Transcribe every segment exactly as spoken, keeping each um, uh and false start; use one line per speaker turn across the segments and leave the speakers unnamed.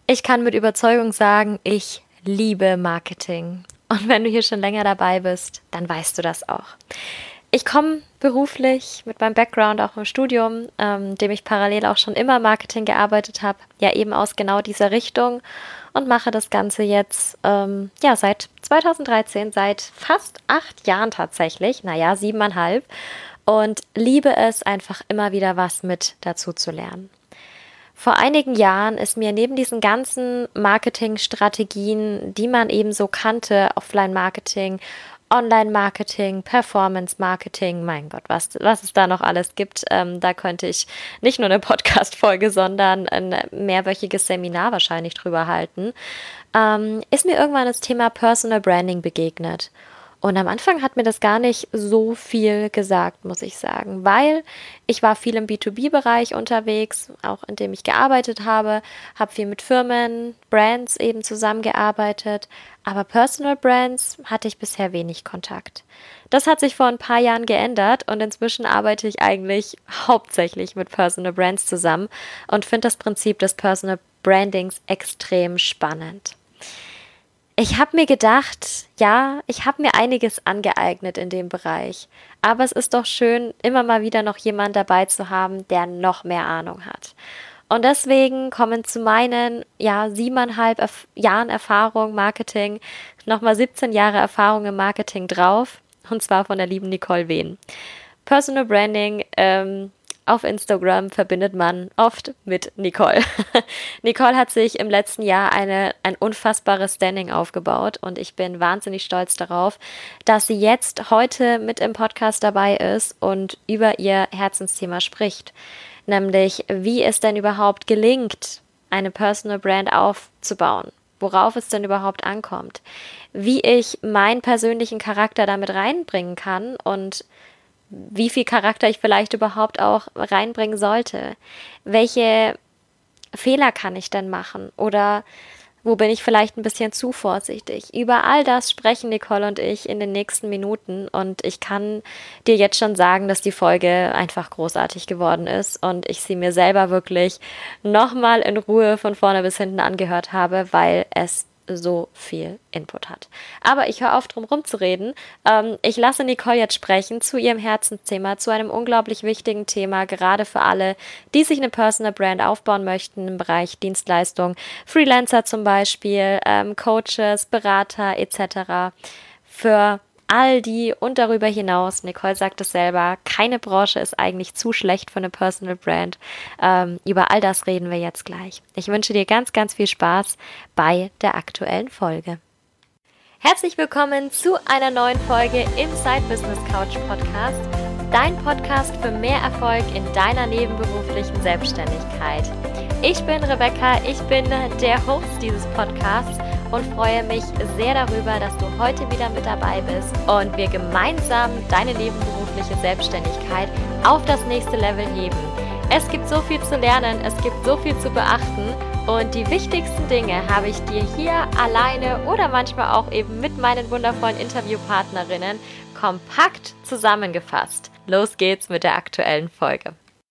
Ich kann mit Überzeugung sagen, ich liebe Marketing. Und wenn du hier schon länger dabei bist, dann weißt du das auch. Ich komme beruflich mit meinem Background auch im Studium, ähm, dem ich parallel auch schon immer Marketing gearbeitet habe, ja eben aus genau dieser Richtung und mache das Ganze jetzt ähm, ja seit zweitausenddreizehn, seit fast acht Jahren tatsächlich, naja, siebeneinhalb und liebe es einfach immer wieder was mit dazu zu lernen. Vor einigen Jahren ist mir neben diesen ganzen Marketingstrategien, die man eben so kannte, Offline-Marketing, Online-Marketing, Performance-Marketing, mein Gott, was, was es da noch alles gibt, ähm, da könnte ich nicht nur eine Podcast-Folge, sondern ein mehrwöchiges Seminar wahrscheinlich drüber halten, ähm, ist mir irgendwann das Thema Personal Branding begegnet. Und am Anfang hat mir das gar nicht so viel gesagt, muss ich sagen, weil ich war viel im B zwei B-Bereich unterwegs, auch in dem ich gearbeitet habe, habe viel mit Firmen, Brands eben zusammengearbeitet, aber Personal Brands hatte ich bisher wenig Kontakt. Das hat sich vor ein paar Jahren geändert und inzwischen arbeite ich eigentlich hauptsächlich mit Personal Brands zusammen und finde das Prinzip des Personal Brandings extrem spannend. Ich habe mir gedacht, ja, ich habe mir einiges angeeignet in dem Bereich, aber es ist doch schön, immer mal wieder noch jemand dabei zu haben, der noch mehr Ahnung hat. Und deswegen kommen zu meinen, ja, siebeneinhalb Erf- Jahren Erfahrung Marketing nochmal siebzehn Jahre Erfahrung im Marketing drauf, und zwar von der lieben Nicole Wehn. Personal Branding ähm, auf Instagram verbindet man oft mit Nicole. Nicole hat sich im letzten Jahr eine, ein unfassbares Standing aufgebaut und ich bin wahnsinnig stolz darauf, dass sie jetzt heute mit im Podcast dabei ist und über ihr Herzensthema spricht. Nämlich, wie es denn überhaupt gelingt, eine Personal Brand aufzubauen. Worauf es denn überhaupt ankommt. Wie ich meinen persönlichen Charakter damit reinbringen kann und wie viel Charakter ich vielleicht überhaupt auch reinbringen sollte. Welche Fehler kann ich denn machen? Oder wo bin ich vielleicht ein bisschen zu vorsichtig? Über all das sprechen Nicole und ich in den nächsten Minuten und ich kann dir jetzt schon sagen, dass die Folge einfach großartig geworden ist und ich sie mir selber wirklich nochmal in Ruhe von vorne bis hinten angehört habe, weil es so viel Input hat. Aber ich höre auf, drum rumzureden. Ähm, ich lasse Nicole jetzt sprechen zu ihrem Herzensthema, zu einem unglaublich wichtigen Thema, gerade für alle, die sich eine Personal Brand aufbauen möchten im Bereich Dienstleistung, Freelancer zum Beispiel, ähm, Coaches, Berater et cetera. Für all die und darüber hinaus, Nicole sagt es selber, keine Branche ist eigentlich zu schlecht für eine Personal Brand. Ähm, über all das reden wir jetzt gleich. Ich wünsche dir ganz, ganz viel Spaß bei der aktuellen Folge. Herzlich willkommen zu einer neuen Folge im Side Business Couch Podcast, dein Podcast für mehr Erfolg in deiner nebenberuflichen Selbstständigkeit. Ich bin Rebecca, ich bin der Host dieses Podcasts und freue mich sehr darüber, dass du heute wieder mit dabei bist und wir gemeinsam deine nebenberufliche Selbstständigkeit auf das nächste Level heben. Es gibt so viel zu lernen, es gibt so viel zu beachten und die wichtigsten Dinge habe ich dir hier alleine oder manchmal auch eben mit meinen wundervollen Interviewpartnerinnen kompakt zusammengefasst. Los geht's mit der aktuellen Folge.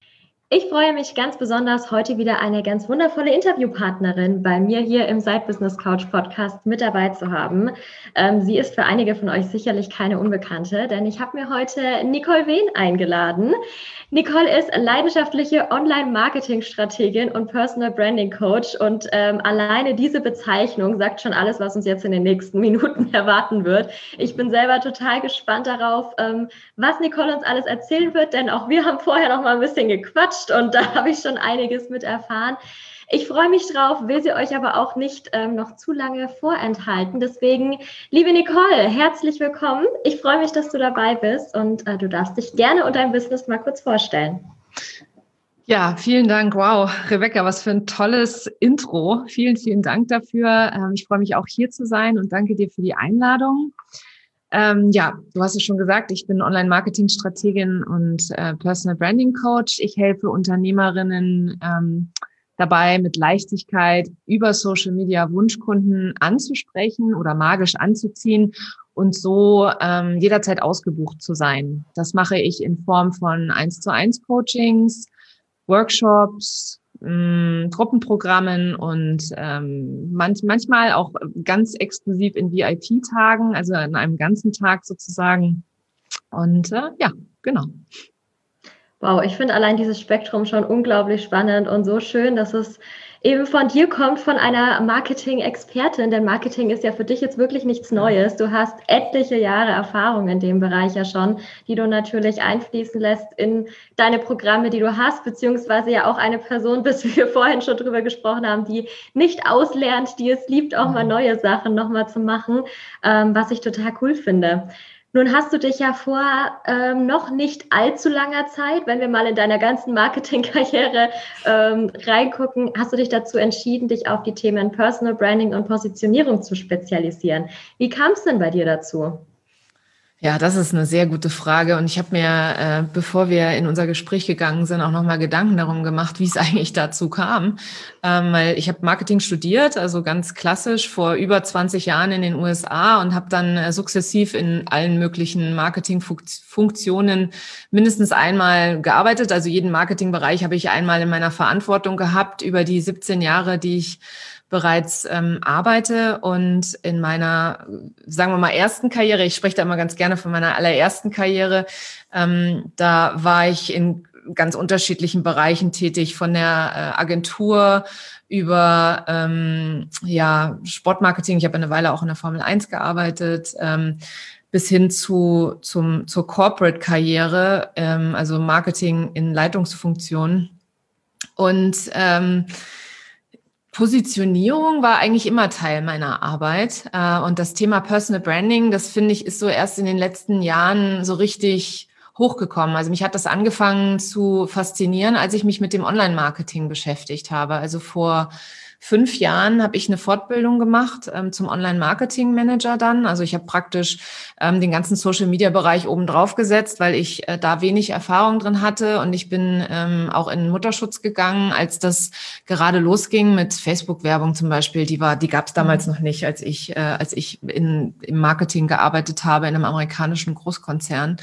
Ich freue mich ganz besonders, heute wieder eine ganz wundervolle Interviewpartnerin bei mir hier im Side Business Couch Podcast mit dabei zu haben. Ähm, sie ist für einige von euch sicherlich keine Unbekannte, denn ich habe mir heute Nicole Wehn eingeladen. Nicole ist leidenschaftliche Online-Marketing-Strategin und Personal Branding Coach und ähm, alleine diese Bezeichnung sagt schon alles, was uns jetzt in den nächsten Minuten erwarten wird. Ich bin selber total gespannt darauf, ähm, was Nicole uns alles erzählen wird, denn auch wir haben vorher noch mal ein bisschen gequatscht und da habe ich schon einiges mit erfahren. Ich freue mich drauf, will sie euch aber auch nicht ähm, noch zu lange vorenthalten. Deswegen, liebe Nicole, herzlich willkommen. Ich freue mich, dass du dabei bist und äh, du darfst dich gerne und dein Business mal kurz vorstellen.
Ja, vielen Dank. Wow, Rebecca, was für ein tolles Intro. Vielen, vielen Dank dafür. Ähm, ich freue mich auch hier zu sein und danke dir für die Einladung. Ähm, ja, du hast es schon gesagt, ich bin Online-Marketing-Strategin und äh, Personal Branding Coach. Ich helfe Unternehmerinnen ähm, dabei, mit Leichtigkeit über Social Media Wunschkunden anzusprechen oder magisch anzuziehen und so ähm, jederzeit ausgebucht zu sein. Das mache ich in Form von eins zu eins Coachings, Workshops, mh, Gruppenprogrammen und ähm, manch, manchmal auch ganz exklusiv in V I P-Tagen, also an einem ganzen Tag sozusagen. Und äh, ja, genau.
Wow, ich finde allein dieses Spektrum schon unglaublich spannend und so schön, dass es eben von dir kommt, von einer Marketing-Expertin, denn Marketing ist ja für dich jetzt wirklich nichts Neues. Du hast etliche Jahre Erfahrung in dem Bereich ja schon, die du natürlich einfließen lässt in deine Programme, die du hast, beziehungsweise ja auch eine Person bist, wie wir vorhin schon drüber gesprochen haben, die nicht auslernt, die es liebt, auch mal neue Sachen nochmal zu machen, ähm, was ich total cool finde. Nun hast du dich ja vor ähm, noch nicht allzu langer Zeit, wenn wir mal in deiner ganzen Marketingkarriere ähm, reingucken, hast du dich dazu entschieden, dich auf die Themen Personal Branding und Positionierung zu spezialisieren. Wie kam es denn bei dir dazu?
Ja, das ist eine sehr gute Frage. Und ich habe mir, äh, bevor wir in unser Gespräch gegangen sind, auch nochmal Gedanken darum gemacht, wie es eigentlich dazu kam. Ähm, weil ich habe Marketing studiert, also ganz klassisch vor über zwanzig Jahren in den U S A und habe dann äh, sukzessiv in allen möglichen Marketingfunktionen mindestens einmal gearbeitet. Also jeden Marketingbereich habe ich einmal in meiner Verantwortung gehabt über die siebzehn Jahre, die ich bereits ähm, arbeite. Und in meiner, sagen wir mal, ersten Karriere, ich spreche da immer ganz gerne von meiner allerersten Karriere, ähm, da war ich in ganz unterschiedlichen Bereichen tätig, von der äh, Agentur über ähm, ja, Sportmarketing. Ich habe eine Weile auch in der Formel eins gearbeitet, ähm, bis hin zu zum, zur Corporate-Karriere, ähm, also Marketing in Leitungsfunktionen. Und ähm, Positionierung war eigentlich immer Teil meiner Arbeit. Und das Thema Personal Branding, das finde ich, ist so erst in den letzten Jahren so richtig hochgekommen. Also mich hat das angefangen zu faszinieren, als ich mich mit dem Online-Marketing beschäftigt habe. Also vor fünf Jahren habe ich eine Fortbildung gemacht ähm, zum Online-Marketing-Manager dann. Also ich habe praktisch ähm, den ganzen Social-Media-Bereich oben drauf gesetzt, weil ich äh, da wenig Erfahrung drin hatte. Und ich bin ähm, auch in den Mutterschutz gegangen, als das gerade losging mit Facebook-Werbung zum Beispiel. Die war, die gab es damals noch nicht, als ich, äh, als ich in, im Marketing gearbeitet habe in einem amerikanischen Großkonzern.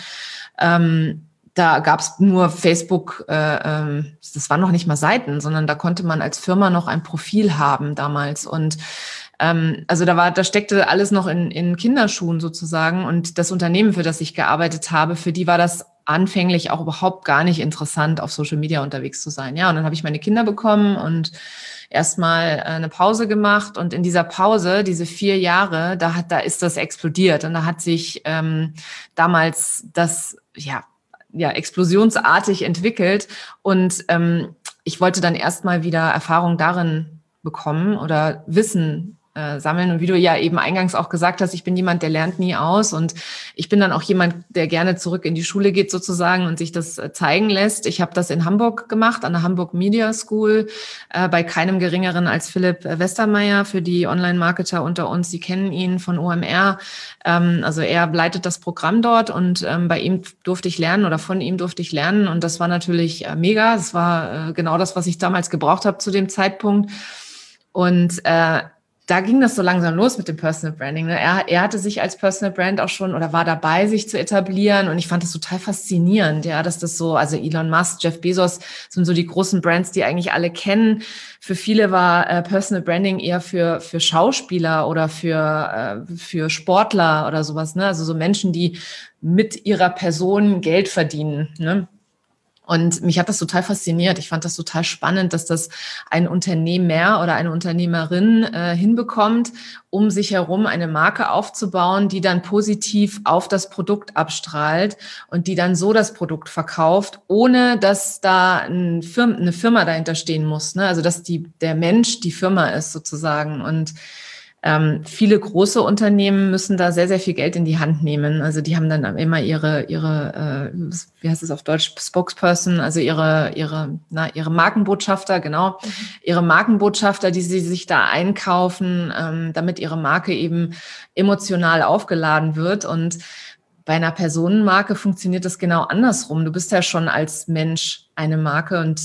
Ähm, Da gab es nur Facebook, äh, ähm, das waren noch nicht mal Seiten, sondern da konnte man als Firma noch ein Profil haben damals. Und ähm, also da war, da steckte alles noch in, in Kinderschuhen sozusagen. Und das Unternehmen, für das ich gearbeitet habe, für die war das anfänglich auch überhaupt gar nicht interessant, auf Social Media unterwegs zu sein. Ja, und dann habe ich meine Kinder bekommen und erstmal eine Pause gemacht. Und in dieser Pause, diese vier Jahre, da hat, da ist das explodiert. Und da hat sich ähm, damals das, ja, ja, explosionsartig entwickelt. Und ähm, ich wollte dann erstmal wieder Erfahrung darin bekommen oder Wissen äh, sammeln. Und wie du ja eben eingangs auch gesagt hast, ich bin jemand, der lernt nie aus. Und ich bin dann auch jemand, der gerne zurück in die Schule geht sozusagen und sich das äh, zeigen lässt. Ich habe das in Hamburg gemacht, an der Hamburg Media School, äh, bei keinem Geringeren als Philipp Westermeier. Für die Online-Marketer unter uns, die kennen ihn von O M R. Ähm, also er leitet das Programm dort und ähm, bei ihm durfte ich lernen oder von ihm durfte ich lernen. Und das war natürlich äh, mega. Das war äh, genau das, was ich damals gebraucht habe zu dem Zeitpunkt. Und äh, da ging das so langsam los mit dem Personal Branding. Ne? Er, er hatte sich als Personal Brand auch schon oder war dabei, sich zu etablieren. Und ich fand das total faszinierend, ja, dass das so, also Elon Musk, Jeff Bezos sind so die großen Brands, die eigentlich alle kennen. Für viele war äh, Personal Branding eher für, für Schauspieler oder für, äh, für Sportler oder sowas. Ne? Also so Menschen, die mit ihrer Person Geld verdienen, ne? Und mich hat das total fasziniert. Ich fand das total spannend, dass das ein Unternehmer oder eine Unternehmerin äh, hinbekommt, um sich herum eine Marke aufzubauen, die dann positiv auf das Produkt abstrahlt und die dann so das Produkt verkauft, ohne dass da ein Firma, eine Firma dahinter stehen muss. Ne? Also dass die, der Mensch die Firma ist sozusagen. Und Ähm, viele große Unternehmen müssen da sehr, sehr viel Geld in die Hand nehmen. Also die haben dann immer ihre, ihre, äh, wie heißt es auf Deutsch, Spokesperson, also ihre, ihre, na, ihre Markenbotschafter, genau, mhm. ihre Markenbotschafter, die sie sich da einkaufen, ähm, damit ihre Marke eben emotional aufgeladen wird. Und bei einer Personenmarke funktioniert das genau andersrum. Du bist ja schon als Mensch eine Marke und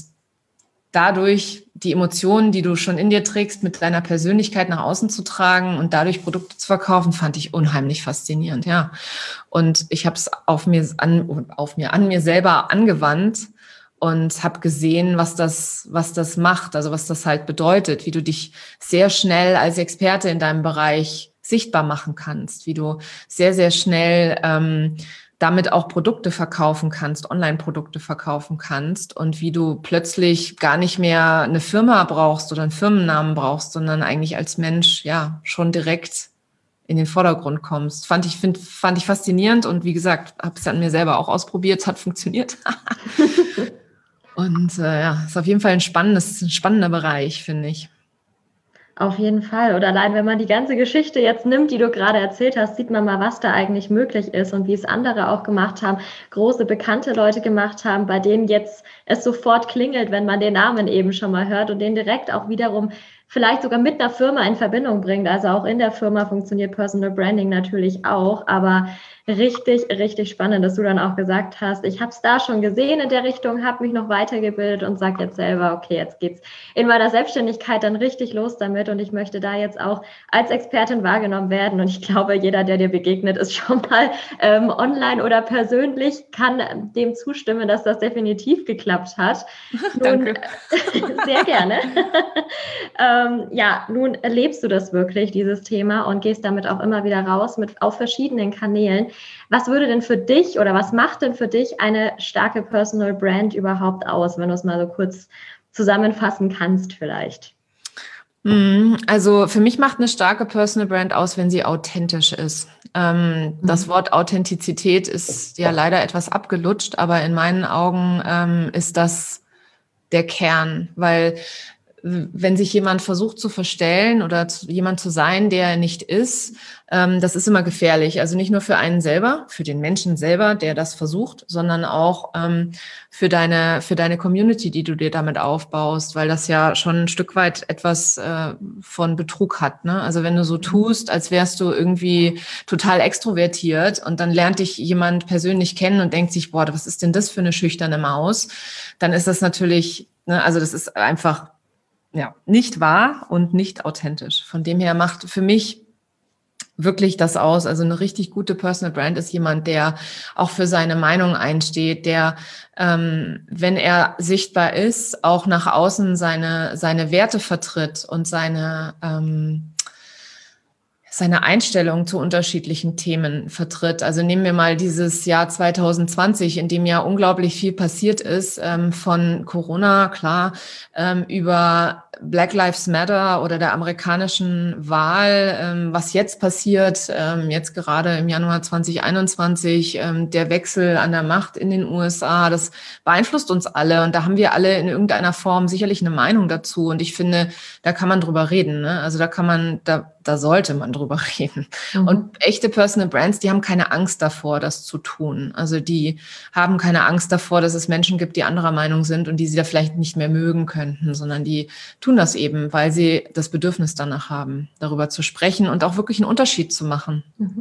dadurch die Emotionen, die du schon in dir trägst, mit deiner Persönlichkeit nach außen zu tragen und dadurch Produkte zu verkaufen, fand ich unheimlich faszinierend, ja. Und ich habe es auf mir an, auf mir, an mir selber angewandt und habe gesehen, was das, was das macht, also was das halt bedeutet, wie du dich sehr schnell als Experte in deinem Bereich sichtbar machen kannst, wie du sehr, sehr schnell ähm, damit auch Produkte verkaufen kannst, Online-Produkte verkaufen kannst und wie du plötzlich gar nicht mehr eine Firma brauchst oder einen Firmennamen brauchst, sondern eigentlich als Mensch ja schon direkt in den Vordergrund kommst. Fand ich, find, fand ich faszinierend und wie gesagt, habe es an mir selber auch ausprobiert, es hat funktioniert. Und äh, ja, ist auf jeden Fall ein spannendes, ein spannender Bereich, finde ich.
Auf jeden Fall. Oder allein, wenn man die ganze Geschichte jetzt nimmt, die du gerade erzählt hast, sieht man mal, was da eigentlich möglich ist und wie es andere auch gemacht haben, große bekannte Leute gemacht haben, bei denen jetzt es sofort klingelt, wenn man den Namen eben schon mal hört und den direkt auch wiederum vielleicht sogar mit einer Firma in Verbindung bringt. Also auch in der Firma funktioniert Personal Branding natürlich auch, aber richtig, richtig spannend, dass du dann auch gesagt hast, ich habe es da schon gesehen in der Richtung, habe mich noch weitergebildet und sage jetzt selber, okay, jetzt geht's in meiner Selbstständigkeit dann richtig los damit und ich möchte da jetzt auch als Expertin wahrgenommen werden und ich glaube, jeder, der dir begegnet, ist schon mal ähm, online oder persönlich, kann dem zustimmen, dass das definitiv geklappt hat. Nun,
Danke.
Sehr gerne. ähm, ja, nun erlebst du das wirklich, dieses Thema und gehst damit auch immer wieder raus mit auf verschiedenen Kanälen. Was würde denn für dich oder was macht denn für dich eine starke Personal Brand überhaupt aus, wenn du es mal so kurz zusammenfassen kannst vielleicht?
Also für mich macht eine starke Personal Brand aus, wenn sie authentisch ist. Ähm, mhm. Das Wort Authentizität ist ja leider etwas abgelutscht, aber in meinen Augen ähm, ist das der Kern, weil wenn sich jemand versucht zu verstellen oder zu, jemand zu sein, der er nicht ist, ähm, das ist immer gefährlich. Also nicht nur für einen selber, für den Menschen selber, der das versucht, sondern auch ähm, für deine für deine Community, die du dir damit aufbaust, weil das ja schon ein Stück weit etwas äh, von Betrug hat. Ne? Also wenn du so tust, als wärst du irgendwie total extrovertiert und dann lernt dich jemand persönlich kennen und denkt sich, boah, was ist denn das für eine schüchterne Maus? Dann ist das natürlich, ne, also das ist einfach ja, nicht wahr und nicht authentisch. Von dem her macht für mich wirklich das aus. Also eine richtig gute Personal Brand ist jemand, der auch für seine Meinung einsteht, der, ähm, wenn er sichtbar ist, auch nach außen seine, seine Werte vertritt und seine, ähm, seine Einstellung zu unterschiedlichen Themen vertritt. Also nehmen wir mal dieses Jahr zwanzig zwanzig, in dem ja unglaublich viel passiert ist, ähm, von Corona, klar, ähm, über Black Lives Matter oder der amerikanischen Wahl, ähm, was jetzt passiert, ähm, jetzt gerade im Januar zwanzig einundzwanzig, ähm, der Wechsel an der Macht in den U S A, das beeinflusst uns alle und da haben wir alle in irgendeiner Form sicherlich eine Meinung dazu und ich finde, da kann man drüber reden, ne? Also da kann man, da, da sollte man drüber reden. Mhm. Und echte Personal Brands, die haben keine Angst davor, das zu tun. Also die haben keine Angst davor, dass es Menschen gibt, die anderer Meinung sind und die sie da vielleicht nicht mehr mögen könnten, sondern die tun das eben, weil sie das Bedürfnis danach haben, darüber zu sprechen und auch wirklich einen Unterschied zu machen.
Mhm.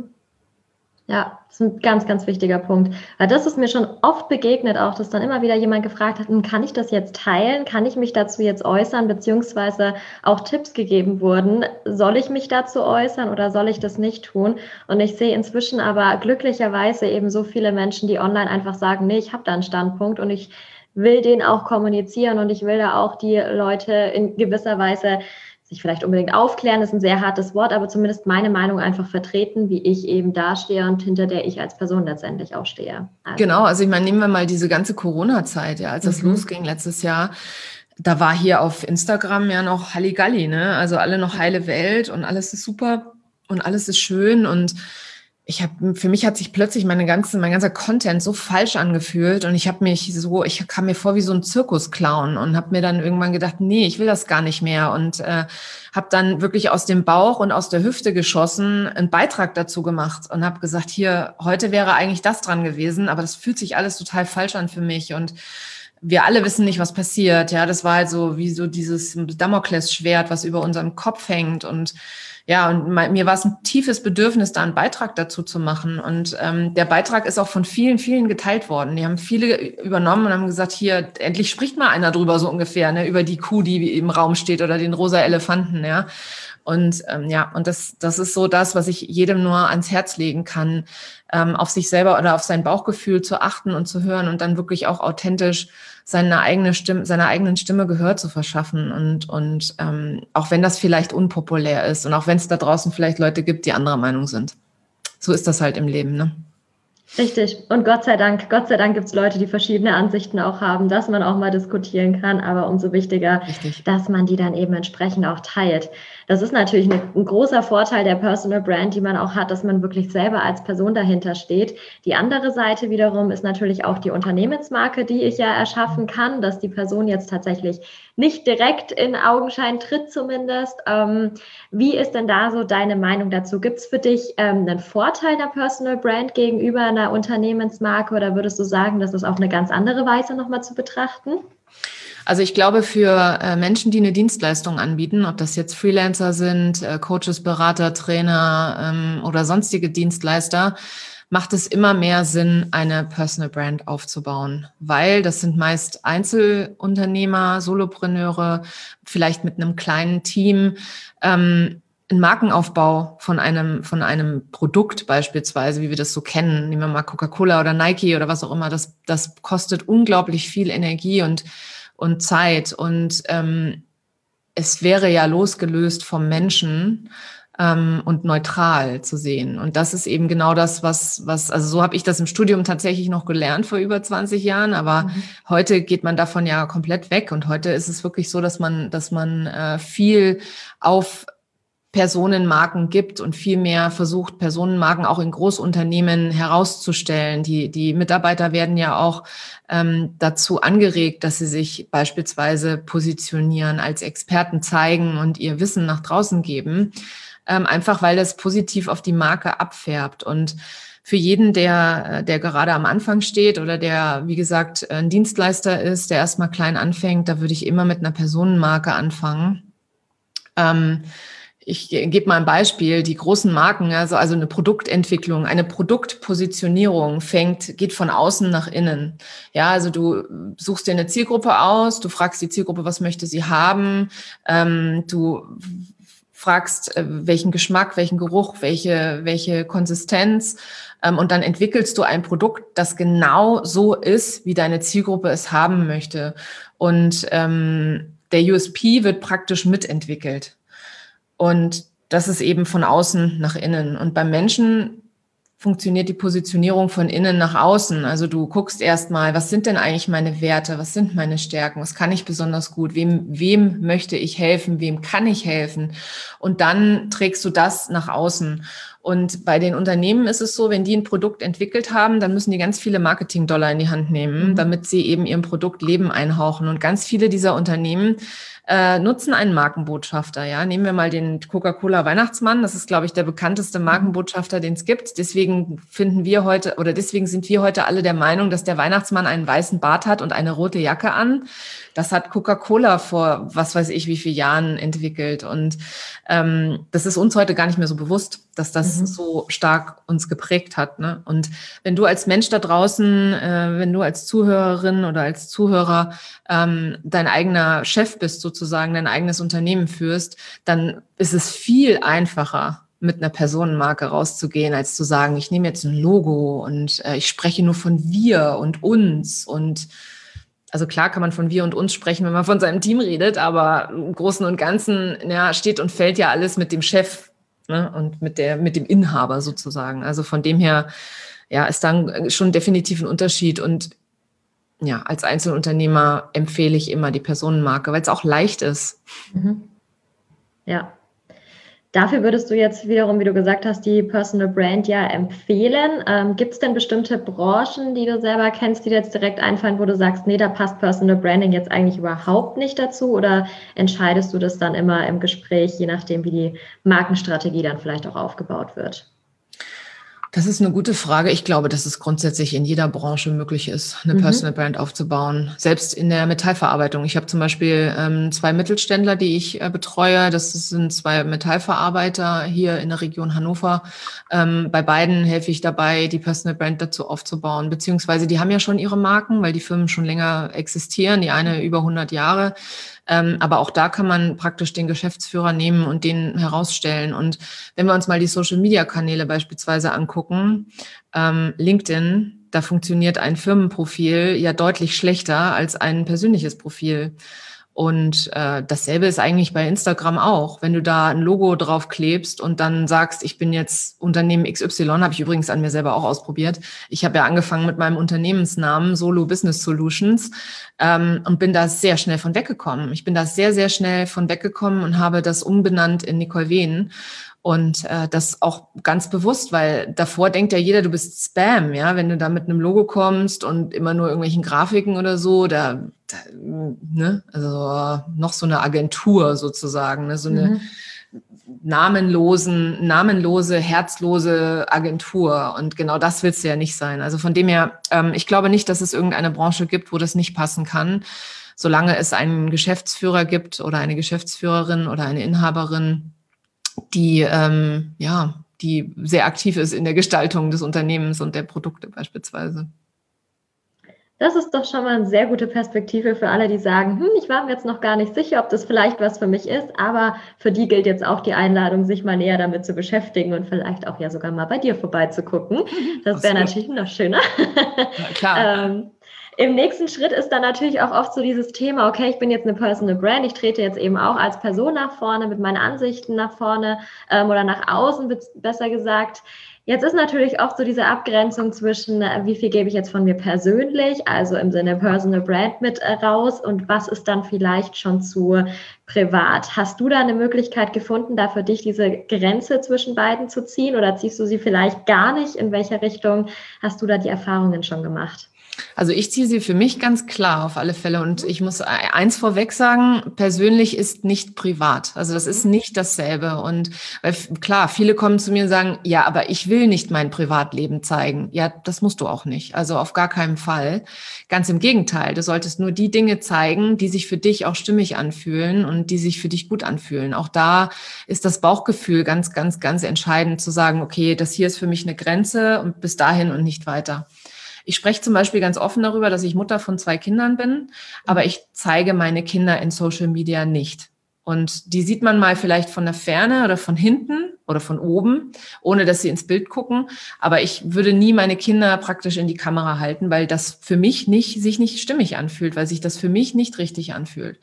Ja, das ist ein ganz, ganz wichtiger Punkt. Weil das ist mir schon oft begegnet auch, dass dann immer wieder jemand gefragt hat, kann ich das jetzt teilen? Kann ich mich dazu jetzt äußern? Beziehungsweise auch Tipps gegeben wurden. Soll ich mich dazu äußern oder soll ich das nicht tun? Und ich sehe inzwischen aber glücklicherweise eben so viele Menschen, die online einfach sagen, nee, ich habe da einen Standpunkt und ich will den auch kommunizieren und ich will da auch die Leute in gewisser Weise sich vielleicht unbedingt aufklären, ist ein sehr hartes Wort, aber zumindest meine Meinung einfach vertreten, wie ich eben dastehe und hinter der ich als Person letztendlich auch stehe.
Also. Genau, also ich meine, nehmen wir mal diese ganze Corona-Zeit, ja, als das mhm. losging letztes Jahr, da war hier auf Instagram ja noch Halligalli, ne? Also alle noch heile Welt und alles ist super und alles ist schön und ich habe, für mich hat sich plötzlich meine ganze, mein ganzer Content so falsch angefühlt und ich habe mich so, ich kam mir vor wie so ein Zirkusclown und habe mir dann irgendwann gedacht, nee, ich will das gar nicht mehr und äh, habe dann wirklich aus dem Bauch und aus der Hüfte geschossen einen Beitrag dazu gemacht und habe gesagt, hier, heute wäre eigentlich das dran gewesen, aber das fühlt sich alles total falsch an für mich und wir alle wissen nicht, was passiert. Ja, das war halt so wie so dieses Damoklesschwert, was über unserem Kopf hängt und ja, und mir war es ein tiefes Bedürfnis, da einen Beitrag dazu zu machen. Und ähm, der Beitrag ist auch von vielen, vielen geteilt worden. Die haben viele übernommen und haben gesagt, hier, endlich spricht mal einer drüber, so ungefähr, ne, über die Kuh, die im Raum steht oder den rosa Elefanten, ja. Und ähm, ja, und das, das ist so das, was ich jedem nur ans Herz legen kann, ähm, auf sich selber oder auf sein Bauchgefühl zu achten und zu hören und dann wirklich auch authentisch seine eigene Stimme, seiner eigenen Stimme Gehör zu verschaffen. Und, und ähm, auch wenn das vielleicht unpopulär ist und auch wenn es da draußen vielleicht Leute gibt, die anderer Meinung sind. So ist das halt im Leben, ne?
Richtig. Und Gott sei Dank, Gott sei Dank gibt es Leute, die verschiedene Ansichten auch haben, dass man auch mal diskutieren kann, aber umso wichtiger,
Richtig.
dass man die dann eben entsprechend auch teilt. Das ist natürlich eine, ein großer Vorteil der Personal Brand, die man auch hat, dass man wirklich selber als Person dahinter steht. Die andere Seite wiederum ist natürlich auch die Unternehmensmarke, die ich ja erschaffen kann, dass die Person jetzt tatsächlich nicht direkt in Augenschein tritt zumindest. Ähm, wie ist denn da so deine Meinung dazu? Gibt es für dich ähm, einen Vorteil der Personal Brand gegenüber einer Unternehmensmarke oder würdest du sagen, das ist auf eine ganz andere Weise nochmal zu betrachten?
Also ich glaube, für äh, Menschen, die eine Dienstleistung anbieten, ob das jetzt Freelancer sind, äh, Coaches, Berater, Trainer ähm, oder sonstige Dienstleister, macht es immer mehr Sinn, eine Personal Brand aufzubauen, weil das sind meist Einzelunternehmer, Solopreneure, vielleicht mit einem kleinen Team. Ähm, ein Markenaufbau von einem, von einem Produkt beispielsweise, wie wir das so kennen, nehmen wir mal Coca-Cola oder Nike oder was auch immer, das, das kostet unglaublich viel Energie und, und Zeit. Und ähm, es wäre ja losgelöst vom Menschen ähm, und neutral zu sehen. Und das ist eben genau das, was, was, also so habe ich das im Studium tatsächlich noch gelernt vor über zwanzig Jahren, aber mhm. heute geht man davon ja komplett weg. Und heute ist es wirklich so, dass man, dass man äh, viel auf Personenmarken gibt und viel mehr versucht, Personenmarken auch in Großunternehmen herauszustellen. Die, die Mitarbeiter werden ja auch ähm, dazu angeregt, dass sie sich beispielsweise positionieren, als Experten zeigen und ihr Wissen nach draußen geben, ähm, einfach weil das positiv auf die Marke abfärbt. Und für jeden, der, der gerade am Anfang steht oder der, wie gesagt, ein Dienstleister ist, der erstmal klein anfängt, da würde ich immer mit einer Personenmarke anfangen. Ähm, Ich gebe mal ein Beispiel. Die großen Marken, also, also eine Produktentwicklung, eine Produktpositionierung fängt, geht von außen nach innen. Ja, also du suchst dir eine Zielgruppe aus, du fragst die Zielgruppe, was möchte sie haben, ähm, du fragst, welchen Geschmack, welchen Geruch, welche, welche Konsistenz, ähm, und dann entwickelst du ein Produkt, das genau so ist, wie deine Zielgruppe es haben möchte. Und ähm, der U S P wird praktisch mitentwickelt. Und das ist eben von außen nach innen. Und beim Menschen funktioniert die Positionierung von innen nach außen. Also du guckst erstmal, was sind denn eigentlich meine Werte? Was sind meine Stärken? Was kann ich besonders gut? Wem, wem möchte ich helfen? Wem kann ich helfen? Und dann trägst du das nach außen. Und bei den Unternehmen ist es so, wenn die ein Produkt entwickelt haben, dann müssen die ganz viele Marketing-Dollar in die Hand nehmen, mhm. damit sie eben ihrem Produkt Leben einhauchen. Und ganz viele dieser Unternehmen äh, nutzen einen Markenbotschafter. Ja, nehmen wir mal den Coca-Cola Weihnachtsmann. Das ist, glaube ich, der bekannteste Markenbotschafter, den es gibt. Deswegen finden wir heute oder deswegen sind wir heute alle der Meinung, dass der Weihnachtsmann einen weißen Bart hat und eine rote Jacke an. Das hat Coca-Cola vor was weiß ich wie vielen Jahren entwickelt. Und ähm, das ist uns heute gar nicht mehr so bewusst, dass das mhm. so stark uns geprägt hat. Ne? Und wenn du als Mensch da draußen, äh, wenn du als Zuhörerin oder als Zuhörer ähm, dein eigener Chef bist, sozusagen dein eigenes Unternehmen führst, dann ist es viel einfacher, mit einer Personenmarke rauszugehen, als zu sagen, ich nehme jetzt ein Logo und äh, ich spreche nur von wir und uns. Und also klar kann man von wir und uns sprechen, wenn man von seinem Team redet, aber im Großen und Ganzen ja, steht und fällt ja alles mit dem Chef, ne, und mit der, mit dem Inhaber sozusagen. Also von dem her, ja, ist dann schon definitiv ein Unterschied. Und ja, als Einzelunternehmer empfehle ich immer die Personenmarke, weil es auch leicht ist.
Mhm. Ja. Dafür würdest du jetzt wiederum, wie du gesagt hast, die Personal Brand ja empfehlen. Ähm, gibt es denn bestimmte Branchen, die du selber kennst, die dir jetzt direkt einfallen, wo du sagst, nee, da passt Personal Branding jetzt eigentlich überhaupt nicht dazu? Oder entscheidest du das dann immer im Gespräch, je nachdem, wie die Markenstrategie dann vielleicht auch aufgebaut wird?
Das ist eine gute Frage. Ich glaube, dass es grundsätzlich in jeder Branche möglich ist, eine mhm. Personal Brand aufzubauen. Selbst in der Metallverarbeitung. Ich habe zum Beispiel ähm, zwei Mittelständler, die ich äh, betreue. Das sind zwei Metallverarbeiter hier in der Region Hannover. Ähm, bei beiden helfe ich dabei, die Personal Brand dazu aufzubauen. Beziehungsweise die haben ja schon ihre Marken, weil die Firmen schon länger existieren. Die eine über hundert Jahre. Ähm, aber auch da kann man praktisch den Geschäftsführer nehmen und den herausstellen. Und wenn wir uns mal die Social-Media-Kanäle beispielsweise angucken, ähm, LinkedIn, da funktioniert ein Firmenprofil ja deutlich schlechter als ein persönliches Profil. Und äh, dasselbe ist eigentlich bei Instagram auch. Wenn du da ein Logo drauf klebst und dann sagst, ich bin jetzt Unternehmen X Y, habe ich übrigens an mir selber auch ausprobiert. Ich habe ja angefangen mit meinem Unternehmensnamen Solo Business Solutions ähm, und bin da sehr schnell von weggekommen. Ich bin da sehr, sehr schnell von weggekommen und habe das umbenannt in Nicole Wehn. Und äh, das auch ganz bewusst, weil davor denkt ja jeder, du bist Spam, ja, wenn du da mit einem Logo kommst und immer nur irgendwelchen Grafiken oder so, da, da ne, also noch so eine Agentur sozusagen, ne, so eine mhm. namenlosen, namenlose, herzlose Agentur. Und genau das willst du ja nicht sein. Also von dem her, ähm, ich glaube nicht, dass es irgendeine Branche gibt, wo das nicht passen kann, solange es einen Geschäftsführer gibt oder eine Geschäftsführerin oder eine Inhaberin, die ähm, ja, die sehr aktiv ist in der Gestaltung des Unternehmens und der Produkte beispielsweise.
Das ist doch schon mal eine sehr gute Perspektive für alle, die sagen, hm, ich war mir jetzt noch gar nicht sicher, ob das vielleicht was für mich ist, aber für die gilt jetzt auch die Einladung, sich mal näher damit zu beschäftigen und vielleicht auch ja sogar mal bei dir vorbeizugucken. Das wäre natürlich noch schöner. Ja, klar. ähm, Im nächsten Schritt ist dann natürlich auch oft so dieses Thema, okay, ich bin jetzt eine Personal Brand, ich trete jetzt eben auch als Person nach vorne, mit meinen Ansichten nach vorne ähm, oder nach außen, besser gesagt. Jetzt ist natürlich oft so diese Abgrenzung zwischen, äh, wie viel gebe ich jetzt von mir persönlich, also im Sinne Personal Brand mit äh, raus und was ist dann vielleicht schon zu privat. Hast du da eine Möglichkeit gefunden, da für dich diese Grenze zwischen beiden zu ziehen oder ziehst du sie vielleicht gar nicht? In welcher Richtung hast du da die Erfahrungen schon gemacht?
Also ich ziehe sie für mich ganz klar auf alle Fälle und ich muss eins vorweg sagen, persönlich ist nicht privat. Also das ist nicht dasselbe und weil klar, viele kommen zu mir und sagen, ja, aber ich will nicht mein Privatleben zeigen. Ja, das musst du auch nicht. Also auf gar keinen Fall. Ganz im Gegenteil, du solltest nur die Dinge zeigen, die sich für dich auch stimmig anfühlen und die sich für dich gut anfühlen. Auch da ist das Bauchgefühl ganz, ganz, ganz entscheidend zu sagen, okay, das hier ist für mich eine Grenze und bis dahin und nicht weiter. Ich spreche zum Beispiel ganz offen darüber, dass ich Mutter von zwei Kindern bin, aber ich zeige meine Kinder in Social Media nicht. Und die sieht man mal vielleicht von der Ferne oder von hinten oder von oben, ohne dass sie ins Bild gucken. Aber ich würde nie meine Kinder praktisch in die Kamera halten, weil das für mich nicht, sich nicht stimmig anfühlt, weil sich das für mich nicht richtig anfühlt.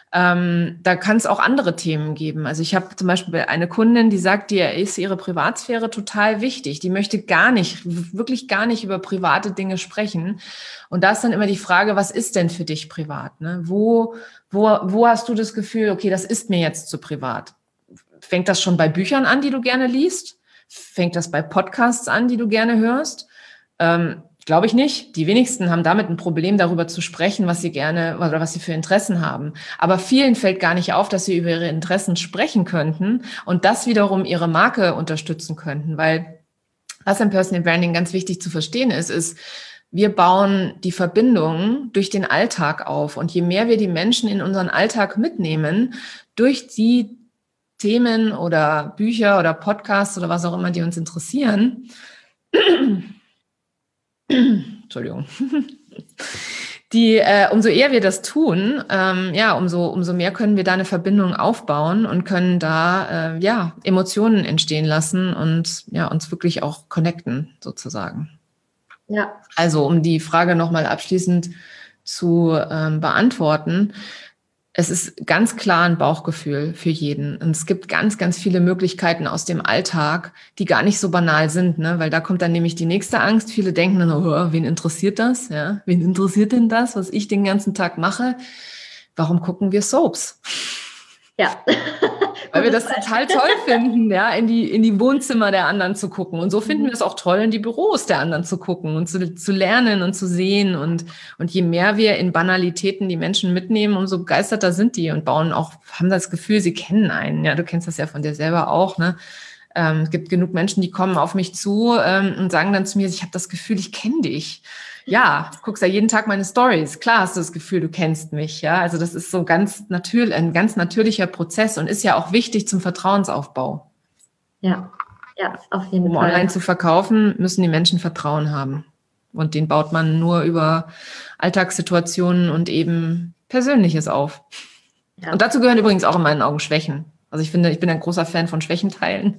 Ähm, da kann es auch andere Themen geben. Also ich habe zum Beispiel eine Kundin, die sagt, dir ist ihre Privatsphäre total wichtig. Die möchte gar nicht, wirklich gar nicht über private Dinge sprechen. Und da ist dann immer die Frage, was ist denn für dich privat? Ne? Wo, wo, wo hast du das Gefühl, okay, das ist mir jetzt zu privat? Fängt das schon bei Büchern an, die du gerne liest? Fängt das bei Podcasts an, die du gerne hörst? Ähm, Glaube ich nicht. Die wenigsten haben damit ein Problem, darüber zu sprechen, was sie gerne oder was sie für Interessen haben. Aber vielen fällt gar nicht auf, dass sie über ihre Interessen sprechen könnten und das wiederum ihre Marke unterstützen könnten. Weil was im Personal Branding ganz wichtig zu verstehen ist, ist, wir bauen die Verbindung durch den Alltag auf. Und je mehr wir die Menschen in unseren Alltag mitnehmen, durch die Themen oder Bücher oder Podcasts oder was auch immer, die uns interessieren, Entschuldigung. Die, äh, umso eher wir das tun, ähm, ja, umso, umso mehr können wir da eine Verbindung aufbauen und können da, äh, ja, Emotionen entstehen lassen und, ja, uns wirklich auch connecten, sozusagen. Ja. Also, um die Frage nochmal abschließend zu ähm, beantworten. Es ist ganz klar ein Bauchgefühl für jeden. Und es gibt ganz, ganz viele Möglichkeiten aus dem Alltag, die gar nicht so banal sind, ne? Weil da kommt dann nämlich die nächste Angst. Viele denken dann, oh, wen interessiert das? Ja, wen interessiert denn das, was ich den ganzen Tag mache? Warum gucken wir Soaps? Ja. Weil wir das total toll finden, ja, in die, in die Wohnzimmer der anderen zu gucken. Und so finden wir es auch toll, in die Büros der anderen zu gucken und zu, zu lernen und zu sehen. Und, und je mehr wir in Banalitäten die Menschen mitnehmen, umso begeisterter sind die und bauen auch, haben das Gefühl, sie kennen einen. Ja, du kennst das ja von dir selber auch, ne? Ähm, es gibt genug Menschen, die kommen auf mich zu ähm, und sagen dann zu mir, ich habe das Gefühl, ich kenne dich. Ja, du guckst ja jeden Tag meine Stories. Klar hast du das Gefühl, du kennst mich. Ja, also das ist so ganz natürlich, ein ganz natürlicher Prozess und ist ja auch wichtig zum Vertrauensaufbau.
Ja, ja, auf jeden
um
Fall. Um
online zu verkaufen, müssen die Menschen Vertrauen haben. Und den baut man nur über Alltagssituationen und eben Persönliches auf. Ja. Und dazu gehören übrigens auch in meinen Augen Schwächen. Also ich finde, ich bin ein großer Fan von Schwächenteilen.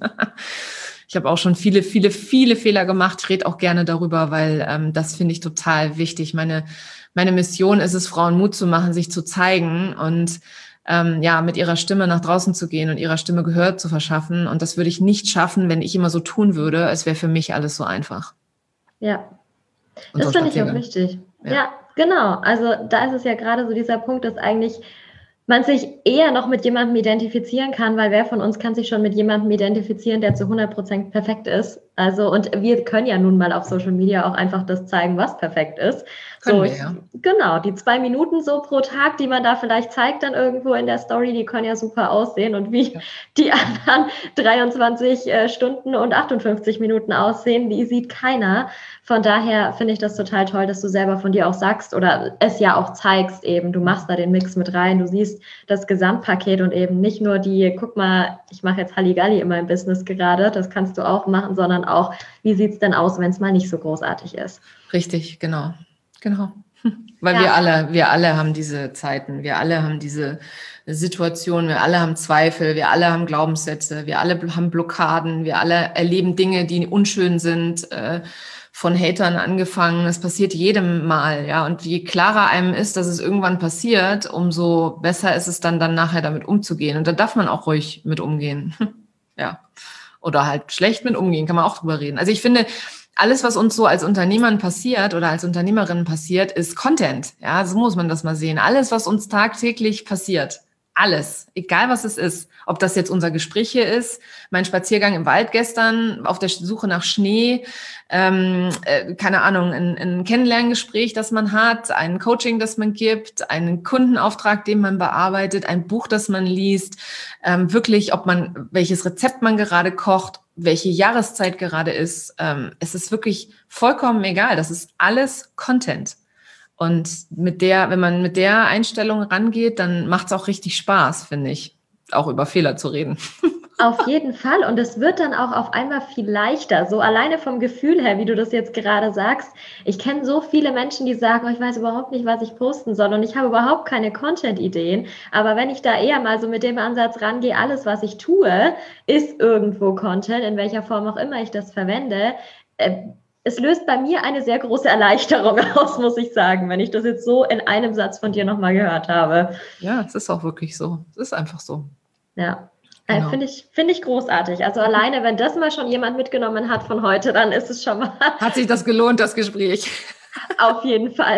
Ich habe auch schon viele, viele, viele Fehler gemacht. Ich rede auch gerne darüber, weil ähm, das finde ich total wichtig. Meine, meine Mission ist es, Frauen Mut zu machen, sich zu zeigen und ähm, ja, mit ihrer Stimme nach draußen zu gehen und ihrer Stimme Gehör zu verschaffen. Und das würde ich nicht schaffen, wenn ich immer so tun würde. Es wäre für mich alles so einfach.
Ja, und das finde ich auch wichtig. Ja. ja, genau. Also da ist es ja gerade so dieser Punkt, dass eigentlich man sich eher noch mit jemandem identifizieren kann, weil wer von uns kann sich schon mit jemandem identifizieren, der zu hundert Prozent perfekt ist. Also, und wir können ja nun mal auf Social Media auch einfach das zeigen, was perfekt ist.
Können
so,
wir, ja.
Genau, die zwei Minuten so pro Tag, die man da vielleicht zeigt dann irgendwo in der Story, die können ja super aussehen und wie ja. die anderen dreiundzwanzig äh, Stunden und achtundfünfzig Minuten aussehen, die sieht keiner. Von daher finde ich das total toll, dass du selber von dir auch sagst oder es ja auch zeigst eben. Du machst da den Mix mit rein, du siehst das Gesamtpaket und eben nicht nur die, guck mal, ich mache jetzt Halligalli in meinem Business gerade, das kannst du auch machen, sondern auch, wie sieht es denn aus, wenn es mal nicht so großartig ist.
Richtig, genau, genau. Weil ja. wir alle, wir alle haben diese Zeiten, wir alle haben diese Situationen, wir alle haben Zweifel, wir alle haben Glaubenssätze, wir alle haben Blockaden, wir alle erleben Dinge, die unschön sind, äh, von Hatern angefangen. Es passiert jedem Mal, ja. Und je klarer einem ist, dass es irgendwann passiert, umso besser ist es dann, dann nachher damit umzugehen. Und da darf man auch ruhig mit umgehen. Ja. Oder halt schlecht mit umgehen, kann man auch drüber reden. Also ich finde, alles, was uns so als Unternehmern passiert oder als Unternehmerinnen passiert, ist Content. Ja, so muss man das mal sehen. Alles, was uns tagtäglich passiert, alles, egal was es ist, ob das jetzt unser Gespräch hier ist, mein Spaziergang im Wald gestern, auf der Suche nach Schnee, ähm, äh, keine Ahnung, ein, ein Kennenlerngespräch, das man hat, ein Coaching, das man gibt, einen Kundenauftrag, den man bearbeitet, ein Buch, das man liest, ähm, wirklich, ob man, welches Rezept man gerade kocht, welche Jahreszeit gerade ist, ähm, es ist wirklich vollkommen egal, das ist alles Content. Und mit der, wenn man mit der Einstellung rangeht, dann macht es auch richtig Spaß, finde ich, auch über Fehler zu reden.
Auf jeden Fall. Und es wird dann auch auf einmal viel leichter. So alleine vom Gefühl her, wie du das jetzt gerade sagst. Ich kenne so viele Menschen, die sagen, oh, ich weiß überhaupt nicht, was ich posten soll und ich habe überhaupt keine Content-Ideen. Aber wenn ich da eher mal so mit dem Ansatz rangehe, alles, was ich tue, ist irgendwo Content, in welcher Form auch immer ich das verwende, äh, es löst bei mir eine sehr große Erleichterung aus, muss ich sagen, wenn ich das jetzt so in einem Satz von dir nochmal gehört habe.
Ja, es ist auch wirklich so. Es ist einfach so.
Ja, genau. äh, finde ich, finde ich großartig. Also alleine, wenn das mal schon jemand mitgenommen hat von heute, dann ist es schon mal...
Hat sich das gelohnt, das Gespräch?
Auf jeden Fall.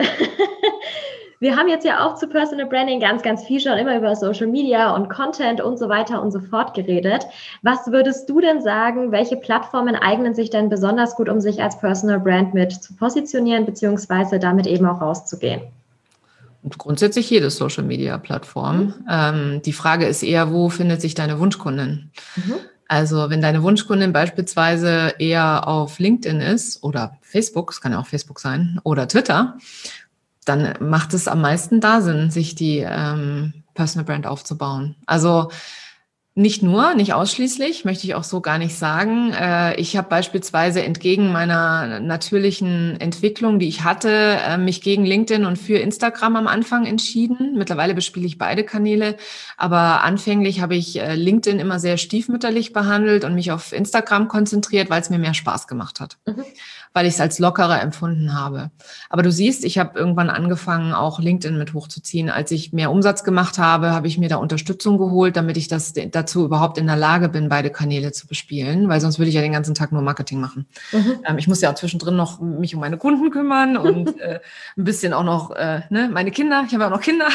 Wir haben jetzt ja auch zu Personal Branding ganz, ganz viel schon immer über Social Media und Content und so weiter und so fort geredet. Was würdest du denn sagen, welche Plattformen eignen sich denn besonders gut, um sich als Personal Brand mit zu positionieren, beziehungsweise damit eben auch rauszugehen?
Und grundsätzlich jede Social Media Plattform. Mhm. Ähm, die Frage ist eher, wo findet sich deine Wunschkundin? Mhm. Also wenn deine Wunschkundin beispielsweise eher auf LinkedIn ist oder Facebook, es kann ja auch Facebook sein, oder Twitter, dann macht es am meisten da Sinn, sich die ähm, Personal Brand aufzubauen. Also nicht nur, nicht ausschließlich, möchte ich auch so gar nicht sagen. Äh, ich habe beispielsweise entgegen meiner natürlichen Entwicklung, die ich hatte, äh, mich gegen LinkedIn und für Instagram am Anfang entschieden. Mittlerweile bespiele ich beide Kanäle, aber anfänglich habe ich äh, LinkedIn immer sehr stiefmütterlich behandelt und mich auf Instagram konzentriert, weil es mir mehr Spaß gemacht hat. Mhm. Weil ich es als lockerer empfunden habe. Aber du siehst, ich habe irgendwann angefangen, auch LinkedIn mit hochzuziehen. Als ich mehr Umsatz gemacht habe, habe ich mir da Unterstützung geholt, damit ich das dazu überhaupt in der Lage bin, beide Kanäle zu bespielen, weil sonst würde ich ja den ganzen Tag nur Marketing machen. Mhm. Ähm, ich muss ja auch zwischendrin noch mich um meine Kunden kümmern und äh, ein bisschen auch noch äh, ne, meine Kinder. Ich habe ja auch noch Kinder.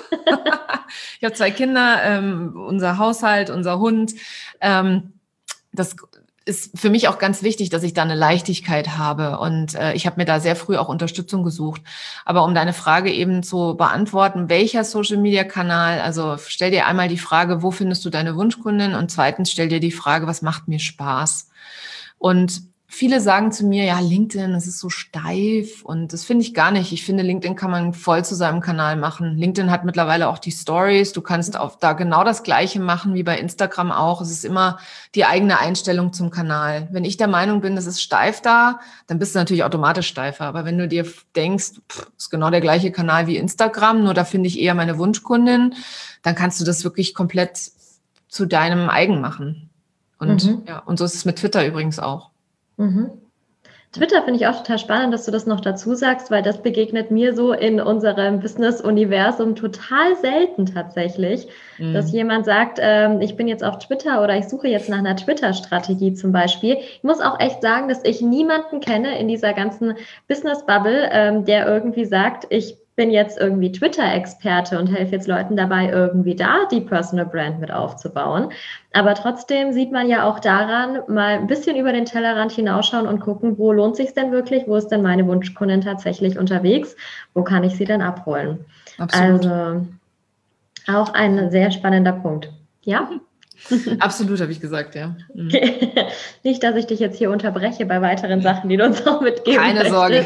Ich habe zwei Kinder, ähm, unser Haushalt, unser Hund. Ähm, das ist für mich auch ganz wichtig, dass ich da eine Leichtigkeit habe und äh, ich habe mir da sehr früh auch Unterstützung gesucht. Aber um deine Frage eben zu beantworten, welcher Social-Media-Kanal, also stell dir einmal die Frage, wo findest du deine Wunschkundin und zweitens stell dir die Frage, was macht mir Spaß? Und viele sagen zu mir, ja, LinkedIn, das ist so steif und das finde ich gar nicht. Ich finde, LinkedIn kann man voll zu seinem Kanal machen. LinkedIn hat mittlerweile auch die Stories. Du kannst auf da genau das Gleiche machen wie bei Instagram auch. Es ist immer die eigene Einstellung zum Kanal. Wenn ich der Meinung bin, das ist steif da, dann bist du natürlich automatisch steifer. Aber wenn du dir denkst, pff, ist genau der gleiche Kanal wie Instagram, nur da finde ich eher meine Wunschkundin, dann kannst du das wirklich komplett zu deinem eigen machen. Und mhm. ja, und so ist es mit Twitter übrigens auch.
Mhm. Twitter finde ich auch total spannend, dass du das noch dazu sagst, weil das begegnet mir so in unserem Business-Universum total selten tatsächlich, mhm. dass jemand sagt, ähm, ich bin jetzt auf Twitter oder ich suche jetzt nach einer Twitter-Strategie zum Beispiel. Ich muss auch echt sagen, dass ich niemanden kenne in dieser ganzen Business-Bubble, ähm, der irgendwie sagt, ich bin jetzt irgendwie Twitter-Experte und helfe jetzt Leuten dabei, irgendwie da die Personal Brand mit aufzubauen. Aber trotzdem sieht man ja auch daran, mal ein bisschen über den Tellerrand hinausschauen und gucken, wo lohnt sich denn wirklich, wo ist denn meine Wunschkundin tatsächlich unterwegs, wo kann ich sie denn abholen? Absolut. Also auch ein sehr spannender Punkt. Ja?
Absolut, habe ich gesagt, ja. Mhm.
Okay. Nicht, dass ich dich jetzt hier unterbreche bei weiteren Sachen, die du uns auch mitgeben
Keine
möchtest.
Sorge.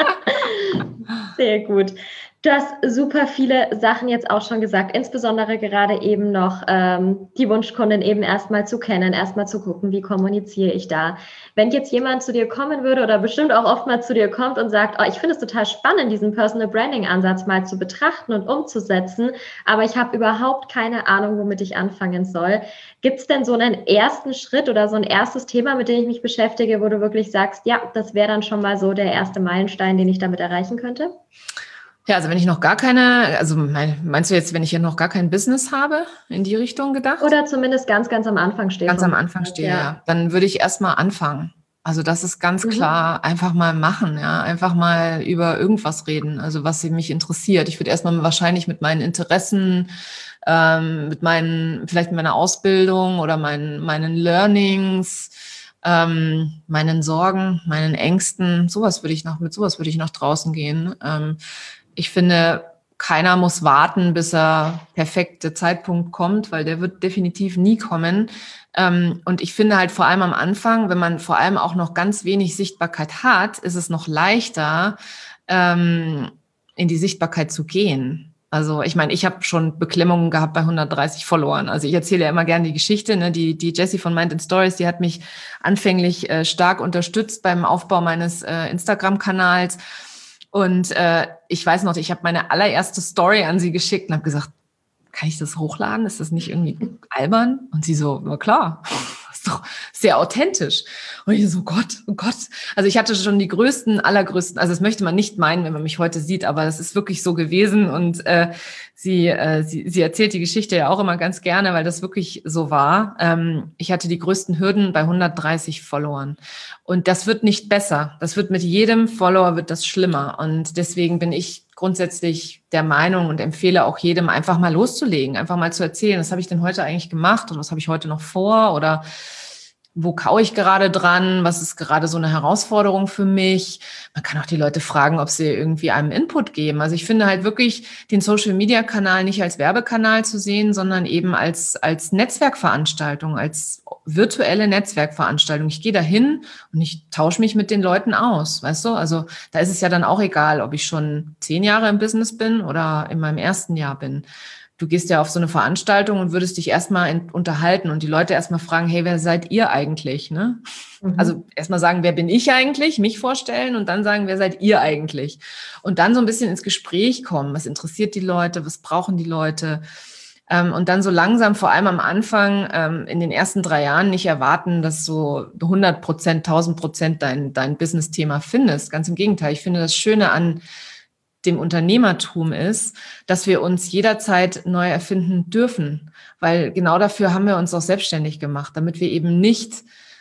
Sehr gut. Du hast super viele Sachen jetzt auch schon gesagt, insbesondere gerade eben noch ähm, die Wunschkundin eben erstmal zu kennen, erstmal zu gucken, wie kommuniziere ich da. Wenn jetzt jemand zu dir kommen würde oder bestimmt auch oft mal zu dir kommt und sagt, oh, ich finde es total spannend, diesen Personal Branding Ansatz mal zu betrachten und umzusetzen, aber ich habe überhaupt keine Ahnung, womit ich anfangen soll. Gibt es denn so einen ersten Schritt oder so ein erstes Thema, mit dem ich mich beschäftige, wo du wirklich sagst, ja, das wäre dann schon mal so der erste Meilenstein, den ich damit erreichen könnte?
Ja, also wenn ich noch gar keine, also mein, meinst du jetzt, wenn ich hier noch gar kein Business habe, in die Richtung gedacht?
Oder zumindest ganz, ganz am Anfang stehe.
Ganz am Anfang stehe, ja. ja. Dann würde ich erstmal anfangen. Also das ist ganz mhm. klar, einfach mal machen, ja, einfach mal über irgendwas reden, also was mich interessiert. Ich würde erstmal wahrscheinlich mit meinen Interessen, ähm, mit meinen, vielleicht mit meiner Ausbildung oder meinen, meinen Learnings, ähm, meinen Sorgen, meinen Ängsten, sowas würde ich noch, mit sowas würde ich nach draußen gehen. Ähm, ich finde, keiner muss warten, bis der perfekte Zeitpunkt kommt, weil der wird definitiv nie kommen. Ähm, und ich finde halt vor allem am Anfang, wenn man vor allem auch noch ganz wenig Sichtbarkeit hat, ist es noch leichter, ähm, in die Sichtbarkeit zu gehen. Also ich meine, ich habe schon Beklemmungen gehabt bei hundertdreißig Followern. Also ich erzähle ja immer gerne die Geschichte. Ne? Die, die Jessie von Mind and Stories, die hat mich anfänglich äh, stark unterstützt beim Aufbau meines äh, Instagram-Kanals. Und äh, ich weiß noch, ich habe meine allererste Story an sie geschickt und habe gesagt, kann ich das hochladen? Ist das nicht irgendwie albern? Und sie so, na klar, das ist doch sehr authentisch. Und ich so, Gott, oh Gott. Also ich hatte schon die größten, allergrößten, also das möchte man nicht meinen, wenn man mich heute sieht, aber das ist wirklich so gewesen. Und äh, sie, äh, sie, sie erzählt die Geschichte ja auch immer ganz gerne, weil das wirklich so war. Ähm, ich hatte die größten Hürden bei hundertdreißig Followern. Und das wird nicht besser. Das wird mit jedem Follower wird das schlimmer. Und deswegen bin ich grundsätzlich der Meinung und empfehle auch jedem, einfach mal loszulegen, einfach mal zu erzählen, was habe ich denn heute eigentlich gemacht oder was habe ich heute noch vor oder wo kaue ich gerade dran, was ist gerade so eine Herausforderung für mich. Man kann auch die Leute fragen, ob sie irgendwie einem Input geben. Also ich finde halt wirklich den Social-Media-Kanal nicht als Werbekanal zu sehen, sondern eben als als Netzwerkveranstaltung, als virtuelle Netzwerkveranstaltung. Ich gehe da hin und ich tausche mich mit den Leuten aus, weißt du? Also da ist es ja dann auch egal, ob ich schon zehn Jahre im Business bin oder in meinem ersten Jahr bin. Du gehst ja auf so eine Veranstaltung und würdest dich erstmal unterhalten und die Leute erstmal fragen, hey, wer seid ihr eigentlich? Ne? Mhm. Also erstmal sagen, wer bin ich eigentlich? Mich vorstellen und dann sagen, wer seid ihr eigentlich? Und dann so ein bisschen ins Gespräch kommen. Was interessiert die Leute? Was brauchen die Leute? Und dann so langsam, vor allem am Anfang, in den ersten drei Jahren nicht erwarten, dass du hundert Prozent, tausend Prozent dein, dein Business-Thema findest. Ganz im Gegenteil. Ich finde das Schöne an dem Unternehmertum ist, dass wir uns jederzeit neu erfinden dürfen, weil genau dafür haben wir uns auch selbstständig gemacht, damit wir eben nicht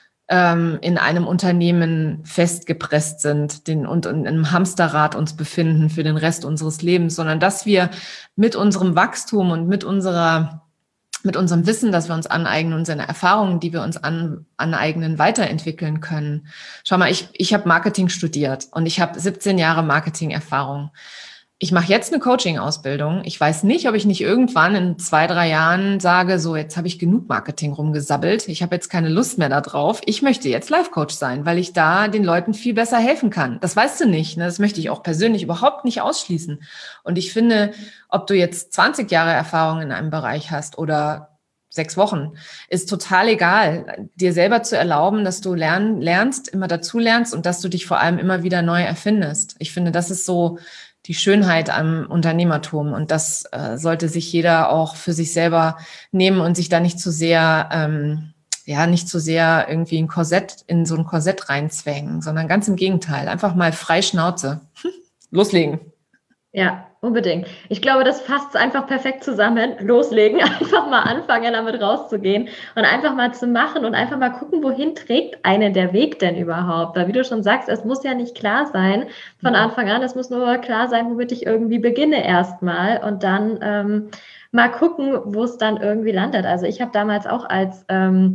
ähm, in einem Unternehmen festgepresst sind den, und in einem Hamsterrad uns befinden für den Rest unseres Lebens, sondern dass wir mit unserem Wachstum und mit unserer mit unserem Wissen, das wir uns aneignen, unseren Erfahrungen, die wir uns an, aneignen, weiterentwickeln können. Schau mal, ich, ich habe Marketing studiert und ich habe siebzehn Jahre Marketing-Erfahrung. ich mache jetzt eine Coaching-Ausbildung. Ich weiß nicht, ob ich nicht irgendwann in zwei, drei Jahren sage, so jetzt habe ich genug Marketing rumgesabbelt. Ich habe jetzt keine Lust mehr darauf. Ich möchte jetzt Life-Coach sein, weil ich da den Leuten viel besser helfen kann. Das weißt du nicht. Ne? Das möchte ich auch persönlich überhaupt nicht ausschließen. Und ich finde, ob du jetzt zwanzig Jahre Erfahrung in einem Bereich hast oder sechs Wochen, ist total egal. Dir selber zu erlauben, dass du lernen, lernst, immer dazu lernst und dass du dich vor allem immer wieder neu erfindest. Ich finde, das ist so die Schönheit am Unternehmertum. Und das äh, sollte sich jeder auch für sich selber nehmen und sich da nicht zu sehr, ähm, ja, nicht zu sehr irgendwie ein Korsett, in so ein Korsett reinzwängen, sondern ganz im Gegenteil. Einfach mal frei Schnauze. Loslegen.
Ja, unbedingt. Ich glaube, das fasst einfach perfekt zusammen. Loslegen, einfach mal anfangen, damit rauszugehen und einfach mal zu machen und einfach mal gucken, wohin trägt einen der Weg denn überhaupt? Weil wie du schon sagst, es muss ja nicht klar sein von Anfang an, es muss nur klar sein, womit ich irgendwie beginne erstmal und dann ähm, mal gucken, wo es dann irgendwie landet. Also ich habe damals auch als ähm,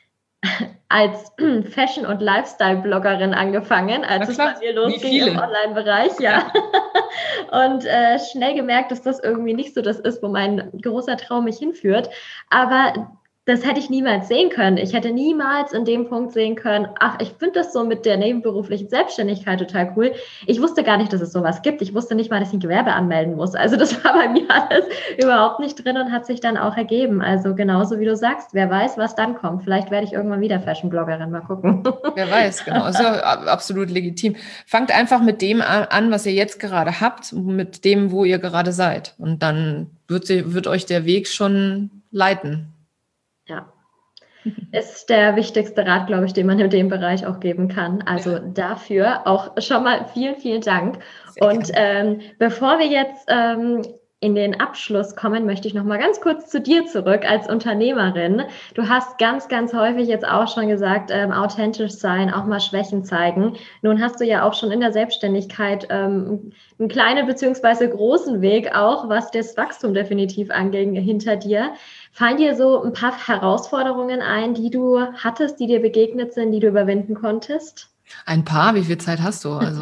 als Fashion- und Lifestyle-Bloggerin angefangen, als es bei mir losging im Online-Bereich, ja. Und äh, schnell gemerkt, dass das irgendwie nicht so das ist, wo mein großer Traum mich hinführt. Aber das hätte ich niemals sehen können. Ich hätte niemals in dem Punkt sehen können, ach, ich finde das so mit der nebenberuflichen Selbstständigkeit total cool. Ich wusste gar nicht, dass es sowas gibt. Ich wusste nicht mal, dass ich ein Gewerbe anmelden muss. Also das war bei mir alles überhaupt nicht drin und hat sich dann auch ergeben. Also genauso wie du sagst, wer weiß, was dann kommt. Vielleicht werde ich irgendwann wieder Fashion-Bloggerin, mal gucken.
Wer weiß, genau. Ist ja absolut legitim. Fangt einfach mit dem an, was ihr jetzt gerade habt, mit dem, wo ihr gerade seid. Und dann wird, wird euch der Weg schon leiten.
Ja, ist der wichtigste Rat, glaube ich, den man in dem Bereich auch geben kann. Also ja. Dafür auch schon mal vielen, vielen Dank. Sehr Und ähm, bevor wir jetzt ähm, in den Abschluss kommen, möchte ich noch mal ganz kurz zu dir zurück als Unternehmerin. Du hast ganz, ganz häufig jetzt auch schon gesagt, ähm, authentisch sein, auch mal Schwächen zeigen. Nun hast du ja auch schon in der Selbstständigkeit ähm, einen kleinen beziehungsweise großen Weg auch, was das Wachstum definitiv angeht, hinter dir. Fallen dir so ein paar Herausforderungen ein, die du hattest, die dir begegnet sind, die du überwinden konntest?
Ein paar? Wie viel Zeit hast du? Also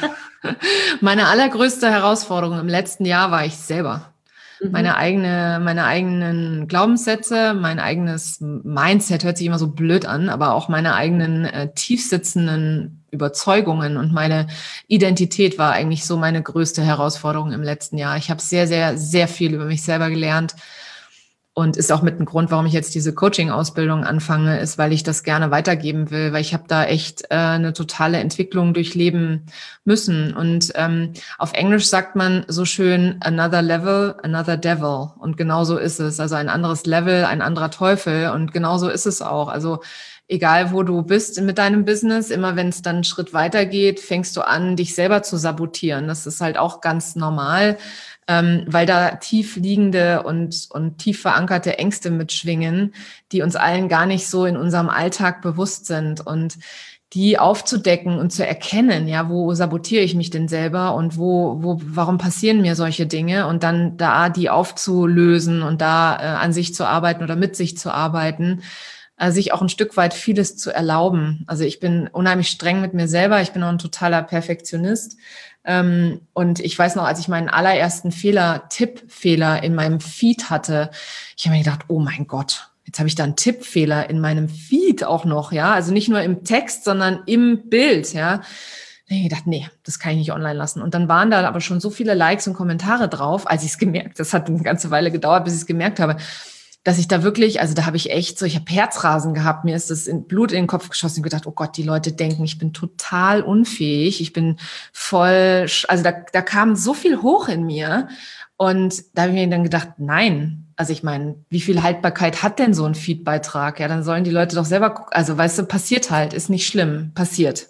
meine allergrößte Herausforderung im letzten Jahr war ich selber. Mhm. Meine eigene, meine eigenen Glaubenssätze, mein eigenes Mindset hört sich immer so blöd an, aber auch meine eigenen äh, tiefsitzenden Überzeugungen und meine Identität war eigentlich so meine größte Herausforderung im letzten Jahr. Ich habe sehr, sehr, sehr viel über mich selber gelernt. Und ist auch mit ein Grund, warum ich jetzt diese Coaching-Ausbildung anfange, ist, weil ich das gerne weitergeben will, weil ich habe da echt äh, eine totale Entwicklung durchleben müssen. Und ähm, auf Englisch sagt man so schön, another level, another devil. Und genau so ist es. Also ein anderes Level, ein anderer Teufel. Und genau so ist es auch. Also egal, wo du bist mit deinem Business, immer wenn es dann einen Schritt weitergeht, fängst du an, dich selber zu sabotieren. Das ist halt auch ganz normal. Ähm, weil da tief liegende und, und tief verankerte Ängste mitschwingen, die uns allen gar nicht so in unserem Alltag bewusst sind und die aufzudecken und zu erkennen, ja, wo sabotiere ich mich denn selber und wo, wo, warum passieren mir solche Dinge und dann da die aufzulösen und da äh, an sich zu arbeiten oder mit sich zu arbeiten, äh, sich auch ein Stück weit vieles zu erlauben. Also ich bin unheimlich streng mit mir selber, ich bin auch ein totaler Perfektionist. Ähm, und ich weiß noch, als ich meinen allerersten Fehler, Tippfehler in meinem Feed hatte, ich habe mir gedacht, oh mein Gott, jetzt habe ich da einen Tippfehler in meinem Feed auch noch, ja, also nicht nur im Text, sondern im Bild, ja. Da habe ich gedacht, nee, das kann ich nicht online lassen. Und dann waren da aber schon so viele Likes und Kommentare drauf, als ich es gemerkt, das hat eine ganze Weile gedauert, bis ich es gemerkt habe, dass ich da wirklich, also da habe ich echt so, ich habe Herzrasen gehabt, mir ist das in Blut in den Kopf geschossen und gedacht, oh Gott, die Leute denken, ich bin total unfähig, ich bin voll, also da, da kam so viel hoch in mir und da habe ich mir dann gedacht, nein, also ich meine, wie viel Haltbarkeit hat denn so ein Feed-Beitrag? Ja, dann sollen die Leute doch selber gucken, also weißt du, passiert halt, ist nicht schlimm, passiert.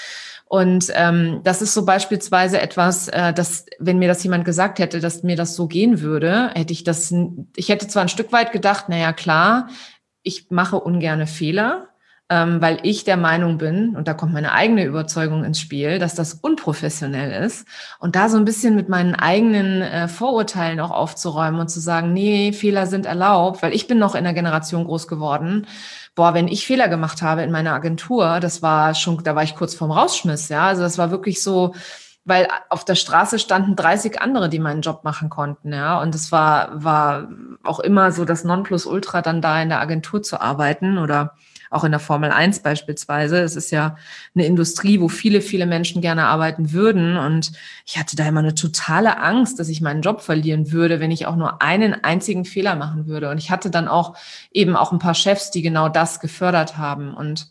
Und ähm, das ist so beispielsweise etwas, äh, dass, wenn mir das jemand gesagt hätte, dass mir das so gehen würde, hätte ich das, ich hätte zwar ein Stück weit gedacht, naja, klar, ich mache ungerne Fehler, ähm, weil ich der Meinung bin, und da kommt meine eigene Überzeugung ins Spiel, dass das unprofessionell ist. Und da so ein bisschen mit meinen eigenen äh, Vorurteilen auch aufzuräumen und zu sagen, nee, Fehler sind erlaubt, weil ich bin noch in der Generation groß geworden. Boah, wenn ich Fehler gemacht habe in meiner Agentur, das war schon, da war ich kurz vorm Rausschmiss, ja. Also das war wirklich so, weil auf der Straße standen dreißig andere, die meinen Job machen konnten, ja. Und es war, war auch immer so das Nonplusultra, dann da in der Agentur zu arbeiten oder auch in der Formel eins beispielsweise. Es ist ja eine Industrie, wo viele, viele Menschen gerne arbeiten würden. Und ich hatte da immer eine totale Angst, dass ich meinen Job verlieren würde, wenn ich auch nur einen einzigen Fehler machen würde. Und ich hatte dann auch eben auch ein paar Chefs, die genau das gefördert haben. Und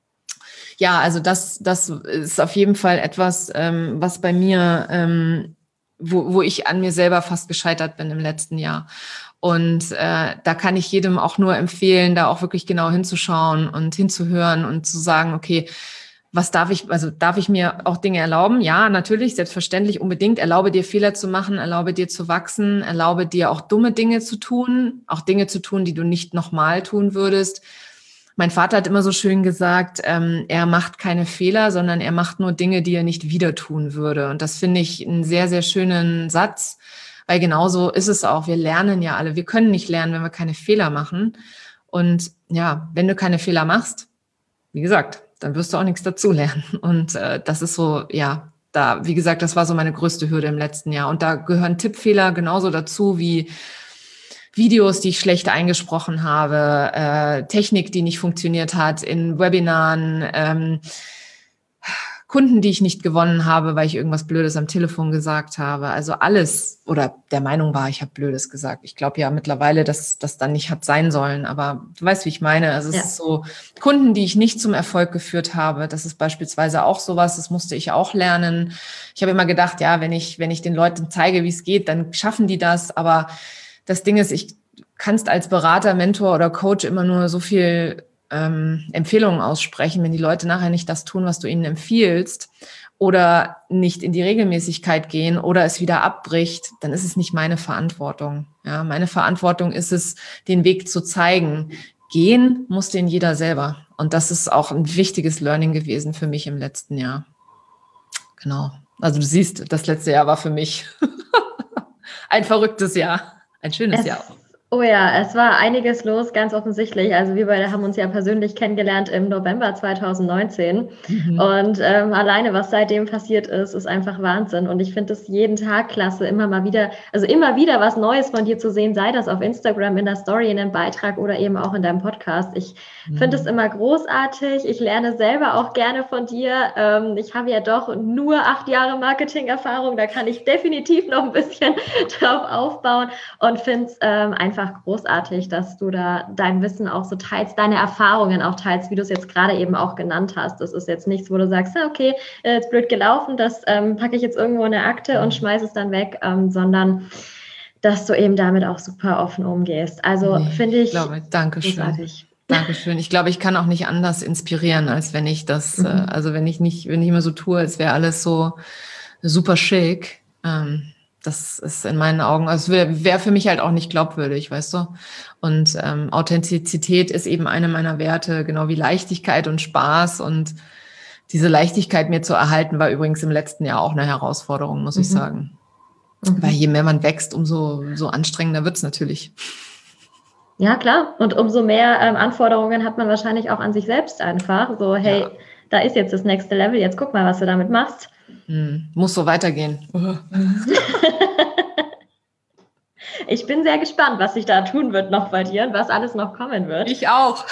ja, also das, das ist auf jeden Fall etwas, ähm, was bei mir, ähm, wo, wo ich an mir selber fast gescheitert bin im letzten Jahr. Und äh, da kann ich jedem auch nur empfehlen, da auch wirklich genau hinzuschauen und hinzuhören und zu sagen, okay, was darf ich, also darf ich mir auch Dinge erlauben? Ja, natürlich, selbstverständlich, unbedingt. Erlaube dir Fehler zu machen, erlaube dir zu wachsen, erlaube dir auch dumme Dinge zu tun, auch Dinge zu tun, die du nicht nochmal tun würdest. Mein Vater hat immer so schön gesagt, ähm, er macht keine Fehler, sondern er macht nur Dinge, die er nicht wieder tun würde. Und das finde ich einen sehr, sehr schönen Satz, weil genauso ist es auch. Wir lernen ja alle. Wir können nicht lernen, wenn wir keine Fehler machen. Und ja, wenn du keine Fehler machst, wie gesagt, dann wirst du auch nichts dazulernen. Und äh, das ist so, ja, da, wie gesagt, das war so meine größte Hürde im letzten Jahr. Und da gehören Tippfehler genauso dazu wie Videos, die ich schlecht eingesprochen habe, äh, Technik, die nicht funktioniert hat in Webinaren, ähm, Kunden, die ich nicht gewonnen habe, weil ich irgendwas Blödes am Telefon gesagt habe. Also alles oder der Meinung war, ich habe Blödes gesagt. Ich glaube ja mittlerweile, dass das dann nicht hat sein sollen. Aber du weißt, wie ich meine. Also es
Ja.
ist so, Kunden, die ich nicht zum Erfolg geführt habe, das ist beispielsweise auch sowas, das musste ich auch lernen. Ich habe immer gedacht, ja, wenn ich, wenn ich den Leuten zeige, wie es geht, dann schaffen die das. Aber das Ding ist, ich kannst als Berater, Mentor oder Coach immer nur so viel ähm, Empfehlungen aussprechen. Wenn die Leute nachher nicht das tun, was du ihnen empfiehlst oder nicht in die Regelmäßigkeit gehen oder es wieder abbricht, dann ist es nicht meine Verantwortung. Ja, meine Verantwortung ist es, den Weg zu zeigen. Gehen muss den jeder selber. Und das ist auch ein wichtiges Learning gewesen für mich im letzten Jahr. Genau. Also du siehst, das letzte Jahr war für mich ein verrücktes Jahr. Ein schönes
Es,
Jahr auch.
Oh ja, es war einiges los, ganz offensichtlich. Also wir beide haben uns ja persönlich kennengelernt im November zwanzig neunzehn. Mhm. Und ähm, alleine, was seitdem passiert ist, ist einfach Wahnsinn. Und ich finde es jeden Tag klasse, immer mal wieder, also immer wieder was Neues von dir zu sehen, sei das auf Instagram, in der Story, in einem Beitrag oder eben auch in deinem Podcast. Ich mhm. finde es immer großartig. Ich lerne selber auch gerne von dir. Ähm, ich habe ja doch nur acht Jahre Marketing-Erfahrung. Da kann ich definitiv noch ein bisschen drauf aufbauen und finde es ähm, einfach großartig, dass du da dein Wissen auch so teilst, deine Erfahrungen auch teilst, wie du es jetzt gerade eben auch genannt hast. Das ist jetzt nichts, wo du sagst, okay, ist blöd gelaufen, das ähm, packe ich jetzt irgendwo in eine Akte und schmeiße es dann weg, ähm, sondern dass du eben damit auch super offen umgehst. Also nee, finde ich, ich
glaube, Dankeschön. Großartig. Dankeschön. Ich glaube, ich kann auch nicht anders inspirieren, als wenn ich das, mhm. äh, also wenn ich nicht, wenn ich immer so tue, als wäre alles so super schick. Ähm, Das ist in meinen Augen, also wäre wär für mich halt auch nicht glaubwürdig, weißt du? Und ähm, Authentizität ist eben eine meiner Werte, genau wie Leichtigkeit und Spaß. Und diese Leichtigkeit mir zu erhalten, war übrigens im letzten Jahr auch eine Herausforderung, muss mhm. ich sagen. Mhm. Weil je mehr man wächst, umso so anstrengender wird's natürlich.
Ja, klar. Und umso mehr ähm, Anforderungen hat man wahrscheinlich auch an sich selbst einfach. So, hey, ja. da ist jetzt das nächste Level, jetzt guck mal, was du damit machst.
Hm, muss so weitergehen.
Ich bin sehr gespannt, was sich da tun wird noch bei dir und was alles noch kommen wird.
Ich auch.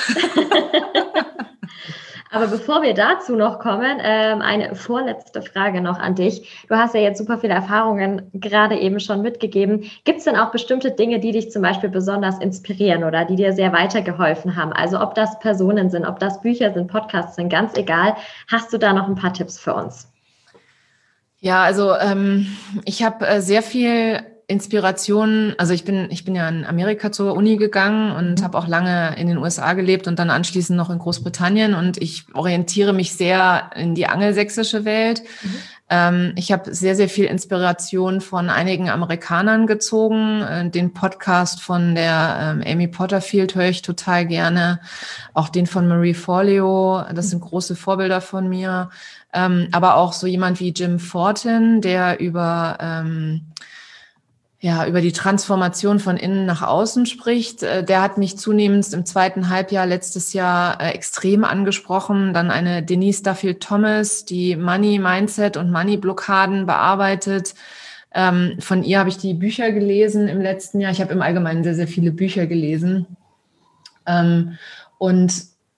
Aber bevor wir dazu noch kommen, ähm, eine vorletzte Frage noch an dich. Du hast ja jetzt super viele Erfahrungen gerade eben schon mitgegeben. Gibt es denn auch bestimmte Dinge, die dich zum Beispiel besonders inspirieren oder die dir sehr weitergeholfen haben? Also ob das Personen sind, ob das Bücher sind, Podcasts sind, ganz egal. Hast du da noch ein paar Tipps für uns?
Ja, also ähm, ich habe äh, sehr viel Inspiration, also ich bin ich bin ja in Amerika zur Uni gegangen und habe auch lange in den U S A gelebt und dann anschließend noch in Großbritannien und ich orientiere mich sehr in die angelsächsische Welt. Mhm. Ähm, ich habe sehr, sehr viel Inspiration von einigen Amerikanern gezogen. Äh, den Podcast von der ähm, Amy Porterfield höre ich total gerne. Auch den von Marie Forleo, das sind große Vorbilder von mir. Ähm, aber auch so jemand wie Jim Fortin, der über... Ähm, ja, über die Transformation von innen nach außen spricht, der hat mich zunehmend im zweiten Halbjahr letztes Jahr extrem angesprochen. Dann eine Denise Duffield-Thomas, die Money Mindset und Money Blockaden bearbeitet. Ähm, von ihr habe ich die Bücher gelesen im letzten Jahr. Ich habe im Allgemeinen sehr, sehr viele Bücher gelesen. Ähm, und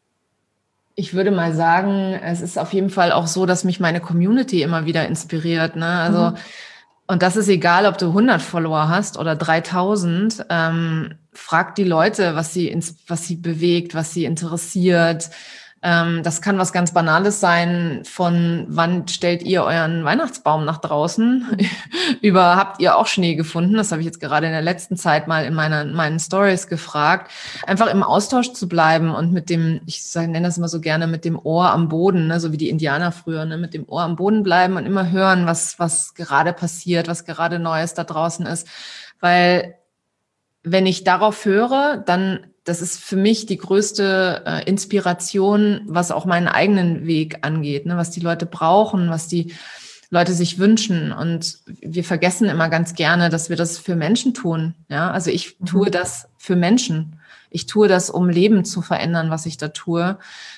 ich würde mal sagen, es ist auf jeden Fall auch so, dass mich meine Community immer wieder inspiriert, ne? Also, mhm. Und das ist egal, ob du hundert Follower hast oder dreitausend. Ähm, frag die Leute, was sie, ins, was sie bewegt, was sie interessiert. Ähm, das kann was ganz Banales sein, von wann stellt ihr euren Weihnachtsbaum nach draußen? Über habt ihr auch Schnee gefunden? Das habe ich jetzt gerade in der letzten Zeit mal in meiner, meinen Stories gefragt. Einfach im Austausch zu bleiben und mit dem, ich nenne das immer so gerne, mit dem Ohr am Boden, ne, so wie die Indianer früher, ne, mit dem Ohr am Boden bleiben und immer hören, was, was gerade passiert, was gerade Neues da draußen ist. Weil wenn ich darauf höre, dann das ist für mich die größte äh, Inspiration, was auch meinen eigenen Weg angeht, ne? Was die Leute brauchen, was die Leute sich wünschen. Und wir vergessen immer ganz gerne, dass wir das für Menschen tun. Ja, also ich tue das für Menschen. Ich tue das, um Leben zu verändern, was ich da tue.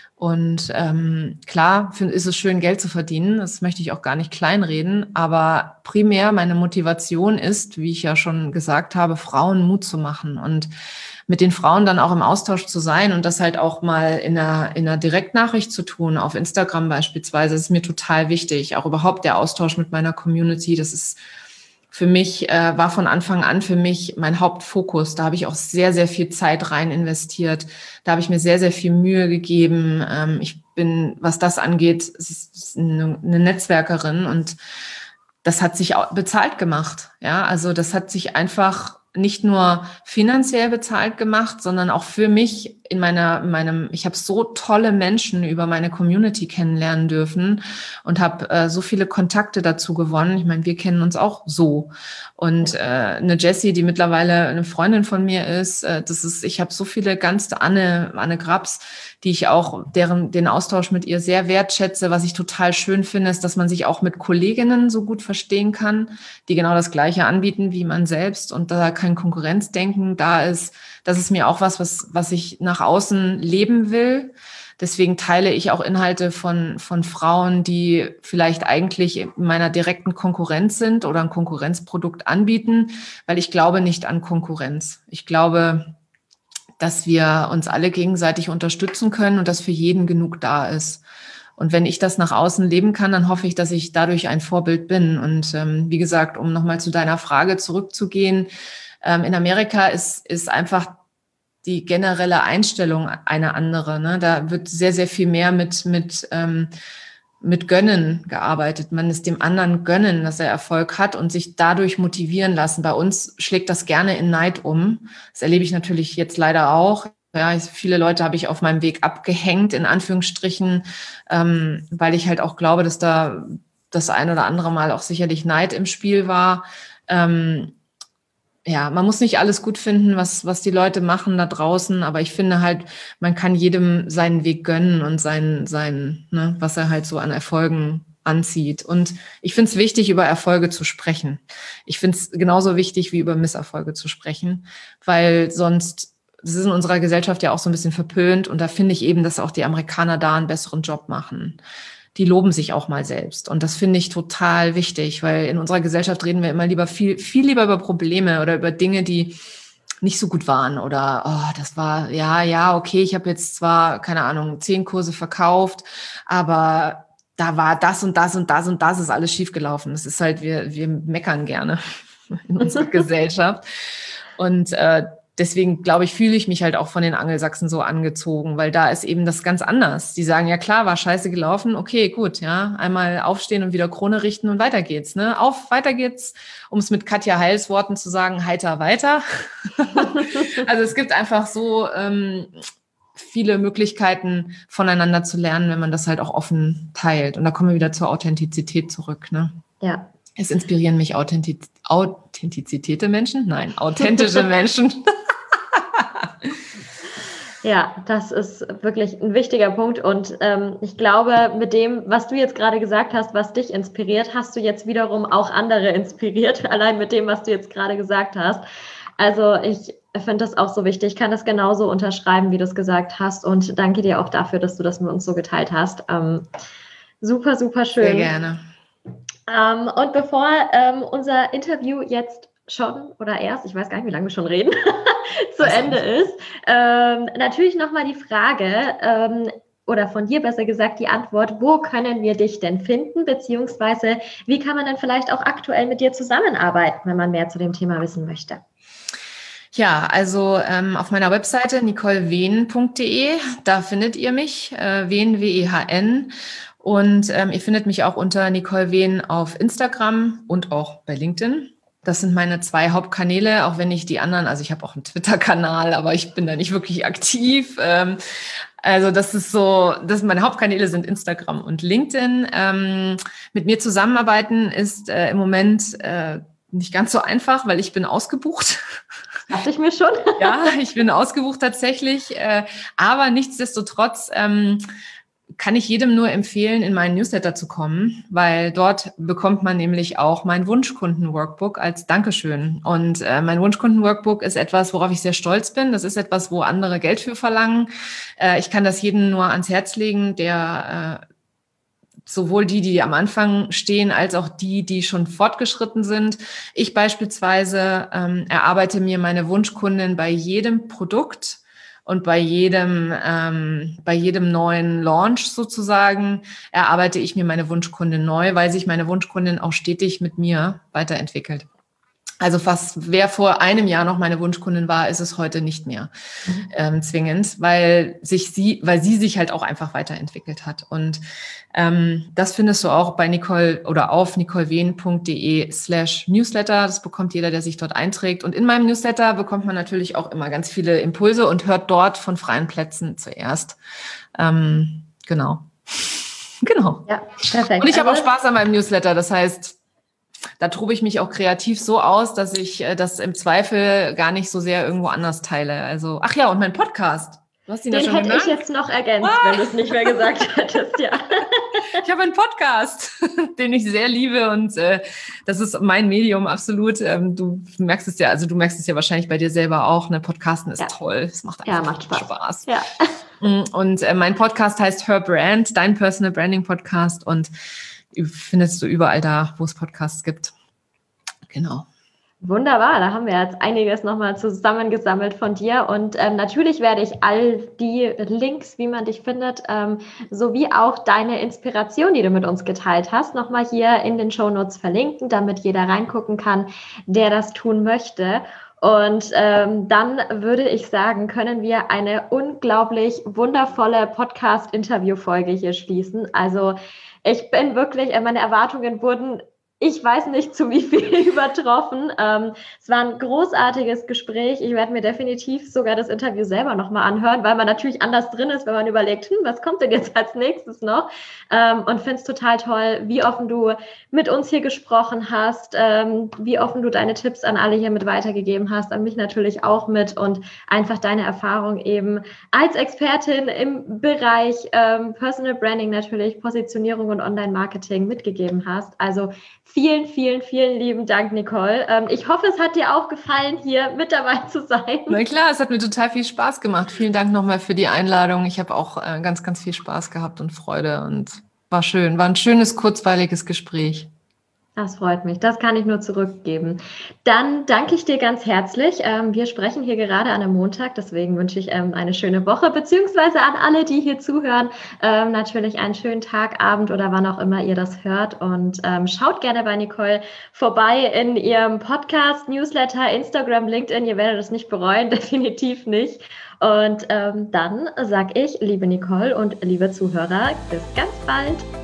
Und ähm, klar find, ist es schön, Geld zu verdienen. Das möchte ich auch gar nicht kleinreden. Aber primär meine Motivation ist, wie ich ja schon gesagt habe, Frauen Mut zu machen und mit den Frauen dann auch im Austausch zu sein und das halt auch mal in einer, in einer Direktnachricht zu tun, auf Instagram beispielsweise. Das ist mir total wichtig. Auch überhaupt der Austausch mit meiner Community. Das ist für mich, äh, war von Anfang an für mich mein Hauptfokus. Da habe ich auch sehr, sehr viel Zeit rein investiert. Da habe ich mir sehr, sehr viel Mühe gegeben. Ähm, ich bin, was das angeht, eine, eine Netzwerkerin und das hat sich auch bezahlt gemacht. Ja, also das hat sich einfach nicht nur finanziell bezahlt gemacht, sondern auch für mich in meiner, in meinem, ich habe so tolle Menschen über meine Community kennenlernen dürfen und habe äh, so viele Kontakte dazu gewonnen. Ich meine, wir kennen uns auch so. Und äh, eine Jessie, die mittlerweile eine Freundin von mir ist, äh, das ist, ich habe so viele ganz Anne, Anne Grabs, die ich auch, deren den Austausch mit ihr sehr wertschätze. Was ich total schön finde, ist, dass man sich auch mit Kolleginnen so gut verstehen kann, die genau das Gleiche anbieten wie man selbst und da kein Konkurrenzdenken da ist. Das ist mir auch was, was, was ich nach außen leben will. Deswegen teile ich auch Inhalte von, von Frauen, die vielleicht eigentlich in meiner direkten Konkurrenz sind oder ein Konkurrenzprodukt anbieten, weil ich glaube nicht an Konkurrenz. Ich glaube, dass wir uns alle gegenseitig unterstützen können und dass für jeden genug da ist. Und wenn ich das nach außen leben kann, dann hoffe ich, dass ich dadurch ein Vorbild bin. Und ähm, wie gesagt, um nochmal zu deiner Frage zurückzugehen, ähm, in Amerika ist, ist einfach die generelle Einstellung eine andere. Ne? Da wird sehr, sehr viel mehr mit, mit, ähm, mit Gönnen gearbeitet. Man ist dem anderen gönnen, dass er Erfolg hat und sich dadurch motivieren lassen. Bei uns schlägt das gerne in Neid um. Das erlebe ich natürlich jetzt leider auch. Ja, viele Leute habe ich auf meinem Weg abgehängt, in Anführungsstrichen, ähm, weil ich halt auch glaube, dass da das ein oder andere Mal auch sicherlich Neid im Spiel war. Ähm, ja, man muss nicht alles gut finden, was, was die Leute machen da draußen, aber ich finde halt, man kann jedem seinen Weg gönnen und sein, sein, ne, was er halt so an Erfolgen anzieht. Und ich finde es wichtig, über Erfolge zu sprechen. Ich finde es genauso wichtig, wie über Misserfolge zu sprechen, weil sonst, das ist in unserer Gesellschaft ja auch so ein bisschen verpönt und da finde ich eben, dass auch die Amerikaner da einen besseren Job machen. Die loben sich auch mal selbst. Und das finde ich total wichtig, weil in unserer Gesellschaft reden wir immer lieber viel, viel lieber über Probleme oder über Dinge, die nicht so gut waren oder, oh, das war, ja, ja, okay, ich habe jetzt zwar, keine Ahnung, zehn Kurse verkauft, aber da war das und das und das und das ist alles schiefgelaufen. Das ist halt, wir, wir meckern gerne in unserer Gesellschaft. Und äh, deswegen, glaube ich, fühle ich mich halt auch von den Angelsachsen so angezogen, weil da ist eben das ganz anders. Die sagen, ja klar, war scheiße gelaufen, okay, gut, ja, einmal aufstehen und wieder Krone richten und weiter geht's, ne? Auf, weiter geht's, um es mit Katja Heils Worten zu sagen, heiter weiter. Also es gibt einfach so ähm, viele Möglichkeiten, voneinander zu lernen, wenn man das halt auch offen teilt. Und da kommen wir wieder zur Authentizität zurück, ne?
Ja.
Es inspirieren mich Authentiz- Authentizitäte Menschen? Nein, authentische Menschen.
Ja, das ist wirklich ein wichtiger Punkt und ähm, ich glaube, mit dem, was du jetzt gerade gesagt hast, was dich inspiriert, hast du jetzt wiederum auch andere inspiriert, allein mit dem, was du jetzt gerade gesagt hast. Also ich finde das auch so wichtig, ich kann das genauso unterschreiben, wie du es gesagt hast und danke dir auch dafür, dass du das mit uns so geteilt hast. Ähm, super, super schön.
Sehr gerne.
Ähm, und bevor ähm, unser Interview jetzt schon oder erst, ich weiß gar nicht, wie lange wir schon reden, zu
Also,
Ende ist. Ähm, natürlich nochmal die Frage, ähm, oder von dir besser gesagt die Antwort, wo können wir dich denn finden, beziehungsweise wie kann man denn vielleicht auch aktuell mit dir zusammenarbeiten, wenn man mehr zu dem Thema wissen möchte?
Ja, also ähm, auf meiner Webseite nicole wehn punkt de, da findet ihr mich, äh, Wehn, W E H N. Und ähm, ihr findet mich auch unter Nicole Wehn auf Instagram und auch bei LinkedIn. Das sind meine zwei Hauptkanäle, auch wenn ich die anderen, also ich habe auch einen Twitter-Kanal, aber ich bin da nicht wirklich aktiv. Ähm, also das ist so, das meine Hauptkanäle sind Instagram und LinkedIn. Ähm, mit mir zusammenarbeiten ist äh, im Moment äh, nicht ganz so einfach, weil ich bin ausgebucht.
Dachte ich mir schon.
Ja, ich bin ausgebucht tatsächlich. Äh, aber nichtsdestotrotz ähm, kann ich jedem nur empfehlen, in meinen Newsletter zu kommen, weil dort bekommt man nämlich auch mein Wunschkunden-Workbook als Dankeschön. Und äh, mein Wunschkunden-Workbook ist etwas, worauf ich sehr stolz bin. Das ist etwas, wo andere Geld für verlangen. Äh, ich kann das jedem nur ans Herz legen, der äh, sowohl die, die am Anfang stehen, als auch die, die schon fortgeschritten sind. Ich beispielsweise ähm, erarbeite mir meine Wunschkundin bei jedem Produkt und bei jedem, ähm, bei jedem neuen Launch sozusagen erarbeite ich mir meine Wunschkundin neu, weil sich meine Wunschkundin auch stetig mit mir weiterentwickelt. Also fast, wer vor einem Jahr noch meine Wunschkundin war, ist es heute nicht mehr ähm, zwingend, weil sich sie, weil sie sich halt auch einfach weiterentwickelt hat. Und ähm, das findest du auch bei Nicole oder auf nicolewehn punkt de slash Newsletter. Das bekommt jeder, der sich dort einträgt. Und in meinem Newsletter bekommt man natürlich auch immer ganz viele Impulse und hört dort von freien Plätzen zuerst. Ähm, genau. Genau.
Ja, perfekt.
Und ich habe auch
Also,
Spaß an meinem Newsletter. Das heißt, da tobe ich mich auch kreativ so aus, dass ich äh, das im Zweifel gar nicht so sehr irgendwo anders teile. Also, ach ja, und mein Podcast. Du hast ihn
den
ja schon
hätte
genannt.
ich jetzt noch ergänzt, ah! wenn du es nicht mehr gesagt hättest, ja.
Ich habe einen Podcast, den ich sehr liebe und äh, das ist mein Medium absolut. Ähm, du merkst es ja, also du merkst es ja wahrscheinlich bei dir selber auch. Ne? Podcasten ist ja toll, es macht einfach
ja, macht Spaß.
Spaß.
Ja.
Und äh, mein Podcast heißt Her Brand, dein Personal Branding Podcast und findest du überall da, wo es Podcasts gibt. Genau.
Wunderbar, da haben wir jetzt einiges nochmal zusammengesammelt von dir und ähm, natürlich werde ich all die Links, wie man dich findet, ähm, sowie auch deine Inspiration, die du mit uns geteilt hast, nochmal hier in den Shownotes verlinken, damit jeder reingucken kann, der das tun möchte. Und ähm, dann würde ich sagen, können wir eine unglaublich wundervolle Podcast-Interview-Folge hier schließen. Also ich bin wirklich, meine Erwartungen wurden, ich weiß nicht, zu wie viel übertroffen. Ähm, es war ein großartiges Gespräch. Ich werde mir definitiv sogar das Interview selber nochmal anhören, weil man natürlich anders drin ist, wenn man überlegt, hm, was kommt denn jetzt als nächstes noch? Ähm, und finde es total toll, wie offen du mit uns hier gesprochen hast, ähm, wie offen du deine Tipps an alle hier mit weitergegeben hast, an mich natürlich auch mit und einfach deine Erfahrung eben als Expertin im Bereich ähm, Personal Branding natürlich, Positionierung und Online-Marketing mitgegeben hast. Also vielen, vielen, vielen lieben Dank, Nicole. Ähm, ich hoffe, es hat dir auch gefallen, hier mit dabei zu sein.
Na klar, es hat mir total viel Spaß gemacht. Vielen Dank nochmal für die Einladung. Ich habe auch äh, ganz, ganz viel Spaß gehabt und Freude und war schön. War ein schönes, kurzweiliges Gespräch.
Das freut mich. Das kann ich nur zurückgeben. Dann danke ich dir ganz herzlich. Wir sprechen hier gerade an einem Montag, deswegen wünsche ich eine schöne Woche, beziehungsweise an alle, die hier zuhören, natürlich einen schönen Tag, Abend oder wann auch immer ihr das hört. Und schaut gerne bei Nicole vorbei in ihrem Podcast, Newsletter, Instagram, LinkedIn. Ihr werdet es nicht bereuen, definitiv nicht. Und dann sage ich, liebe Nicole und liebe Zuhörer, bis ganz bald.